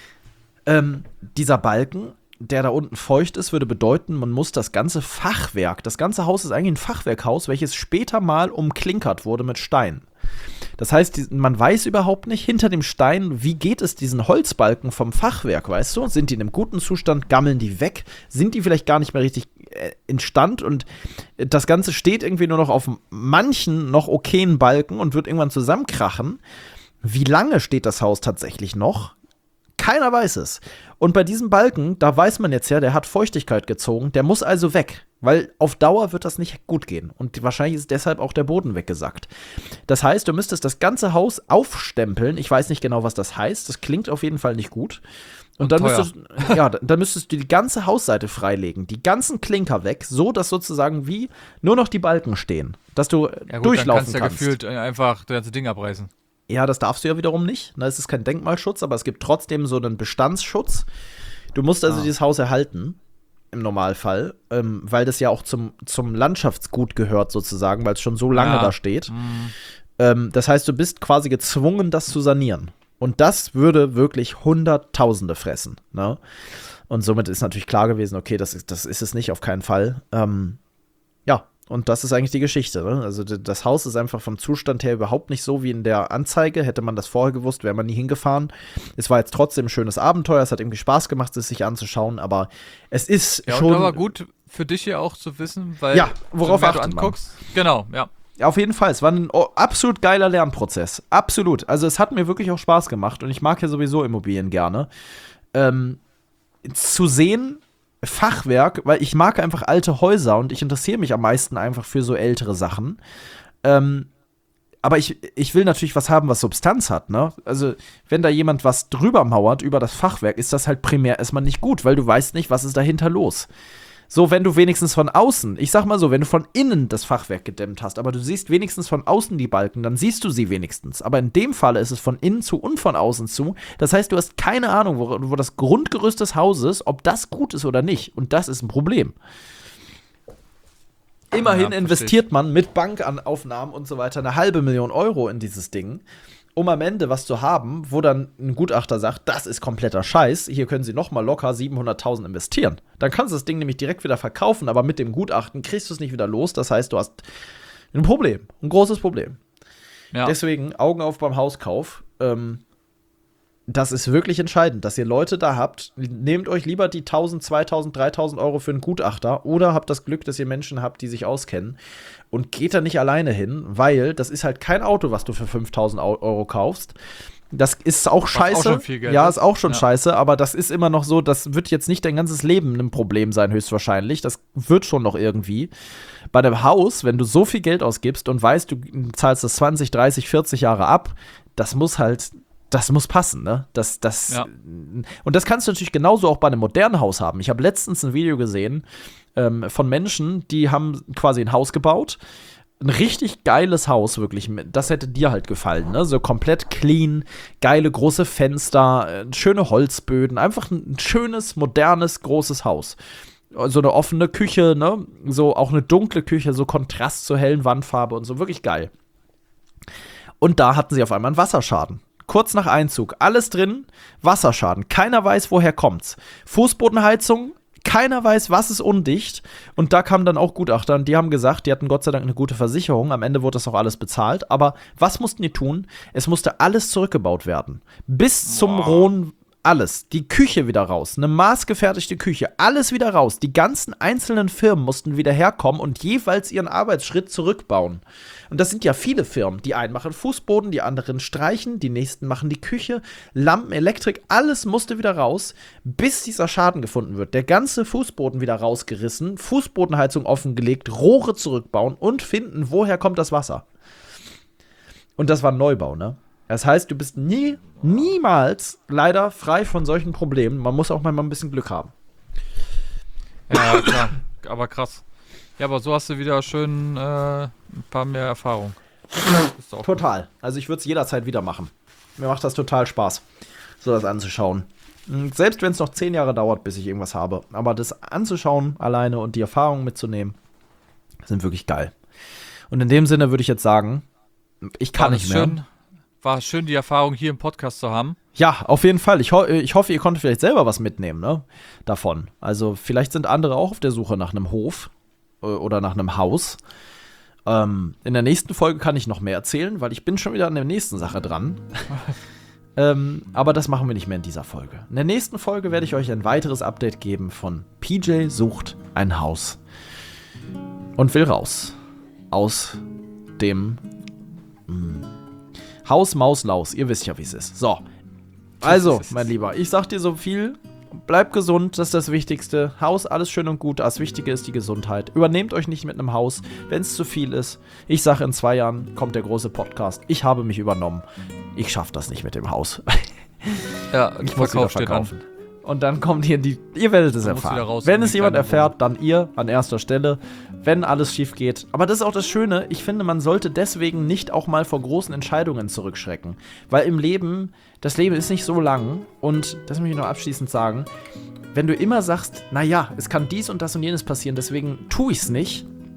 [SPEAKER 1] dieser Balken, der da unten feucht ist, würde bedeuten, man muss das ganze Fachwerk, das ganze Haus ist eigentlich ein Fachwerkhaus, welches später mal umklinkert wurde mit Stein. Das heißt, man weiß überhaupt nicht hinter dem Stein, wie geht es diesen Holzbalken vom Fachwerk, weißt du? Sind die in einem guten Zustand, gammeln die weg? Sind die vielleicht gar nicht mehr richtig instand? Und das Ganze steht irgendwie nur noch auf manchen noch okayen Balken und wird irgendwann zusammenkrachen. Wie lange steht das Haus tatsächlich noch? Keiner weiß es. Und bei diesem Balken, da weiß man jetzt ja, der hat Feuchtigkeit gezogen, der muss also weg. Weil auf Dauer wird das nicht gut gehen. Und wahrscheinlich ist deshalb auch der Boden weggesackt. Das heißt, du müsstest das ganze Haus aufstempeln. Ich weiß nicht genau, was das heißt. Das klingt auf jeden Fall nicht gut. Und dann müsstest du die ganze Hausseite freilegen. Die ganzen Klinker weg, so dass sozusagen wie nur noch die Balken stehen. Dass du durchlaufen kannst.
[SPEAKER 4] Dann kannst du ja gefühlt einfach das ganze Ding abreißen. Ja,
[SPEAKER 1] das darfst du ja wiederum nicht. Es ist kein Denkmalschutz, aber es gibt trotzdem so einen Bestandsschutz. Du musst also dieses Haus erhalten, im Normalfall, weil das ja auch zum Landschaftsgut gehört sozusagen, weil es schon so lange da steht. Das heißt, du bist quasi gezwungen, das zu sanieren. Und das würde wirklich Hunderttausende fressen. Ne? Und somit ist natürlich klar gewesen, okay, das ist es nicht, auf keinen Fall. Ja, und das ist eigentlich die Geschichte. Ne? Also das Haus ist einfach vom Zustand her überhaupt nicht so wie in der Anzeige. Hätte man das vorher gewusst, wäre man nie hingefahren. Es war jetzt trotzdem ein schönes Abenteuer. Es hat irgendwie Spaß gemacht, es sich anzuschauen. Aber es ist schon.
[SPEAKER 4] Ja, aber gut für dich hier auch zu wissen, weil
[SPEAKER 1] ja, worauf
[SPEAKER 4] du
[SPEAKER 1] achtet
[SPEAKER 4] anguckst. Genau, ja.
[SPEAKER 1] Auf jeden Fall, es war ein absolut geiler Lernprozess. Absolut. Also es hat mir wirklich auch Spaß gemacht und ich mag ja sowieso Immobilien gerne. Zu sehen, Fachwerk, weil ich mag einfach alte Häuser und ich interessiere mich am meisten einfach für so ältere Sachen. Aber ich will natürlich was haben, was Substanz hat, ne? Also, wenn da jemand was drüber mauert über das Fachwerk, ist das halt primär erstmal nicht gut, weil du weißt nicht, was ist dahinter los. So, wenn du wenigstens von außen, ich sag mal so, wenn du von innen das Fachwerk gedämmt hast, aber du siehst wenigstens von außen die Balken, dann siehst du sie wenigstens. Aber in dem Falle ist es von innen zu und von außen zu. Das heißt, du hast keine Ahnung, wo das Grundgerüst des Hauses, ob das gut ist oder nicht. Und das ist ein Problem. Immerhin investiert man mit Bankaufnahmen und so weiter 250.000 Euro in dieses Ding, um am Ende was zu haben, wo dann ein Gutachter sagt, das ist kompletter Scheiß, hier können Sie noch mal locker 700.000 investieren. Dann kannst du das Ding nämlich direkt wieder verkaufen, aber mit dem Gutachten kriegst du es nicht wieder los. Das heißt, du hast ein Problem, ein großes Problem. Ja. Deswegen Augen auf beim Hauskauf. Das ist wirklich entscheidend, dass ihr Leute da habt. Nehmt euch lieber die 1.000, 2.000, 3.000 Euro für einen Gutachter oder habt das Glück, dass ihr Menschen habt, die sich auskennen und geht da nicht alleine hin, weil das ist halt kein Auto, was du für 5.000 Euro kaufst. Das ist auch scheiße. Auch schon viel Geld, ja, ist auch schon scheiße, aber das ist immer noch so, das wird jetzt nicht dein ganzes Leben ein Problem sein, höchstwahrscheinlich. Das wird schon noch irgendwie. Bei einem Haus, wenn du so viel Geld ausgibst und weißt, du zahlst das 20, 30, 40 Jahre ab, das muss passen, ne? Und das kannst du natürlich genauso auch bei einem modernen Haus haben. Ich habe letztens ein Video gesehen von Menschen, die haben quasi ein Haus gebaut. Ein richtig geiles Haus, wirklich. Das hätte dir halt gefallen, ne? So komplett clean, geile große Fenster, schöne Holzböden. Einfach ein schönes, modernes, großes Haus. So eine offene Küche, ne? So auch eine dunkle Küche, so Kontrast zur hellen Wandfarbe und so. Wirklich geil. Und da hatten sie auf einmal einen Wasserschaden. Kurz nach Einzug, alles drin, Wasserschaden. Keiner weiß, woher kommt's. Fußbodenheizung, keiner weiß, was ist undicht. Und da kamen dann auch Gutachter und die haben gesagt, die hatten Gott sei Dank eine gute Versicherung. Am Ende wurde das auch alles bezahlt. Aber was mussten die tun? Es musste alles zurückgebaut werden. Bis zum rohen alles. Die Küche wieder raus. Eine maßgefertigte Küche. Alles wieder raus. Die ganzen einzelnen Firmen mussten wieder herkommen und jeweils ihren Arbeitsschritt zurückbauen. Und das sind ja viele Firmen. Die einen machen Fußboden, die anderen streichen, die nächsten machen die Küche, Lampen, Elektrik, alles musste wieder raus, bis dieser Schaden gefunden wird. Der ganze Fußboden wieder rausgerissen, Fußbodenheizung offengelegt, Rohre zurückbauen und finden, woher kommt das Wasser. Und das war ein Neubau, ne? Das heißt, du bist niemals leider frei von solchen Problemen. Man muss auch mal ein bisschen Glück haben.
[SPEAKER 4] Ja, klar. Aber krass. Ja, aber so hast du wieder schön ein paar mehr Erfahrung.
[SPEAKER 1] Total. Also ich würde es jederzeit wieder machen. Mir macht das total Spaß, so das anzuschauen. Selbst wenn es noch 10 Jahre dauert, bis ich irgendwas habe. Aber das anzuschauen alleine und die Erfahrungen mitzunehmen, sind wirklich geil. Und in dem Sinne würde ich jetzt sagen, ich kann nicht mehr.
[SPEAKER 4] War schön, die Erfahrung hier im Podcast zu haben.
[SPEAKER 1] Ja, auf jeden Fall. Ich hoffe, ihr konntet vielleicht selber was mitnehmen, ne? Davon. Also vielleicht sind andere auch auf der Suche nach einem Hof oder nach einem Haus. In der nächsten Folge kann ich noch mehr erzählen, weil ich bin schon wieder an der nächsten Sache dran. Aber das machen wir nicht mehr in dieser Folge. In der nächsten Folge werde ich euch ein weiteres Update geben von PJ sucht ein Haus und will raus. Aus dem Haus, Maus, Laus. Ihr wisst ja, wie es ist. So. Also, mein Lieber, ich sag dir so viel. Bleib gesund, das ist das Wichtigste. Haus, alles schön und gut. Das Wichtige ist die Gesundheit. Übernehmt euch nicht mit einem Haus, wenn es zu viel ist. Ich sage, in 2 Jahren kommt der große Podcast. Ich habe mich übernommen. Ich schaffe das nicht mit dem Haus.
[SPEAKER 4] Ja,
[SPEAKER 1] ich muss wieder verkaufen. Und dann kommt ihr ihr werdet es erfahren. Wenn es jemand erfährt, dann ihr an erster Stelle, wenn alles schief geht. Aber das ist auch das Schöne, ich finde, man sollte deswegen nicht auch mal vor großen Entscheidungen zurückschrecken. Weil im Leben, das Leben ist nicht so lang und, das möchte ich noch abschließend sagen, wenn du immer sagst, naja, es kann dies und das und jenes passieren, deswegen tue ich es nicht,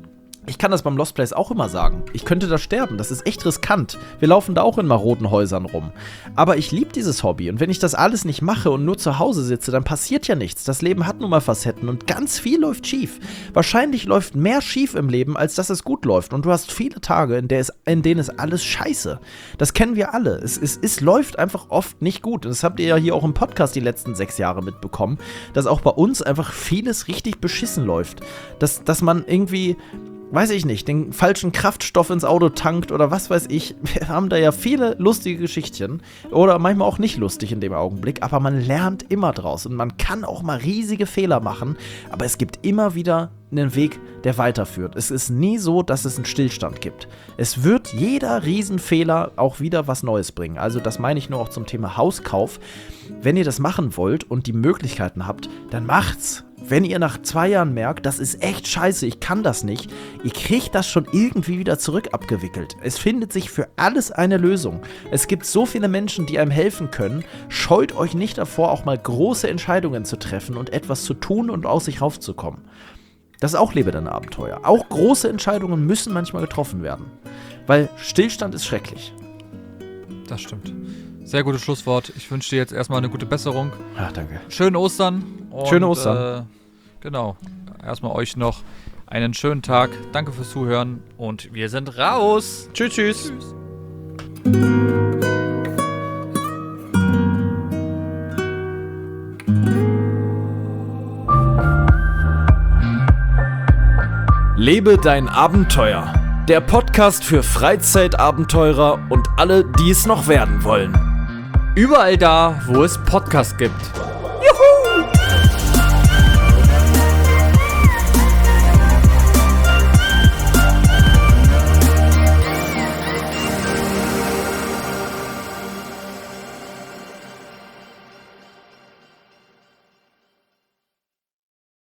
[SPEAKER 1] Ich kann das beim Lost Place auch immer sagen. Ich könnte da sterben. Das ist echt riskant. Wir laufen da auch in maroden Häusern rum. Aber ich liebe dieses Hobby. Und wenn ich das alles nicht mache und nur zu Hause sitze, dann passiert ja nichts. Das Leben hat nun mal Facetten und ganz viel läuft schief. Wahrscheinlich läuft mehr schief im Leben, als dass es gut läuft. Und du hast viele Tage, in denen ist alles scheiße. Das kennen wir alle. Es läuft einfach oft nicht gut. Und das habt ihr ja hier auch im Podcast die letzten 6 Jahre mitbekommen, dass auch bei uns einfach vieles richtig beschissen läuft. Dass man irgendwie, weiß ich nicht, den falschen Kraftstoff ins Auto tankt oder was weiß ich. Wir haben da ja viele lustige Geschichtchen oder manchmal auch nicht lustig in dem Augenblick, aber man lernt immer draus und man kann auch mal riesige Fehler machen, aber es gibt immer wieder einen Weg, der weiterführt. Es ist nie so, dass es einen Stillstand gibt. Es wird jeder Riesenfehler auch wieder was Neues bringen. Also das meine ich nur auch zum Thema Hauskauf. Wenn ihr das machen wollt und die Möglichkeiten habt, dann macht's. Wenn ihr nach 2 Jahren merkt, das ist echt scheiße, ich kann das nicht, ihr kriegt das schon irgendwie wieder zurück abgewickelt. Es findet sich für alles eine Lösung. Es gibt so viele Menschen, die einem helfen können. Scheut euch nicht davor, auch mal große Entscheidungen zu treffen und etwas zu tun und aus sich rauszukommen. Das ist auch Lebe dein Abenteuer. Auch große Entscheidungen müssen manchmal getroffen werden. Weil Stillstand ist schrecklich.
[SPEAKER 4] Das stimmt. Sehr gutes Schlusswort. Ich wünsche dir jetzt erstmal eine gute Besserung.
[SPEAKER 1] Ja, danke.
[SPEAKER 4] Schöne Ostern.
[SPEAKER 1] Schöne Ostern.
[SPEAKER 4] Genau. Erstmal euch noch einen schönen Tag. Danke fürs Zuhören und wir sind raus.
[SPEAKER 1] Tschüss, tschüss.
[SPEAKER 5] Lebe dein Abenteuer. Der Podcast für Freizeitabenteurer und alle, die es noch werden wollen.
[SPEAKER 2] Überall da, wo es Podcasts gibt.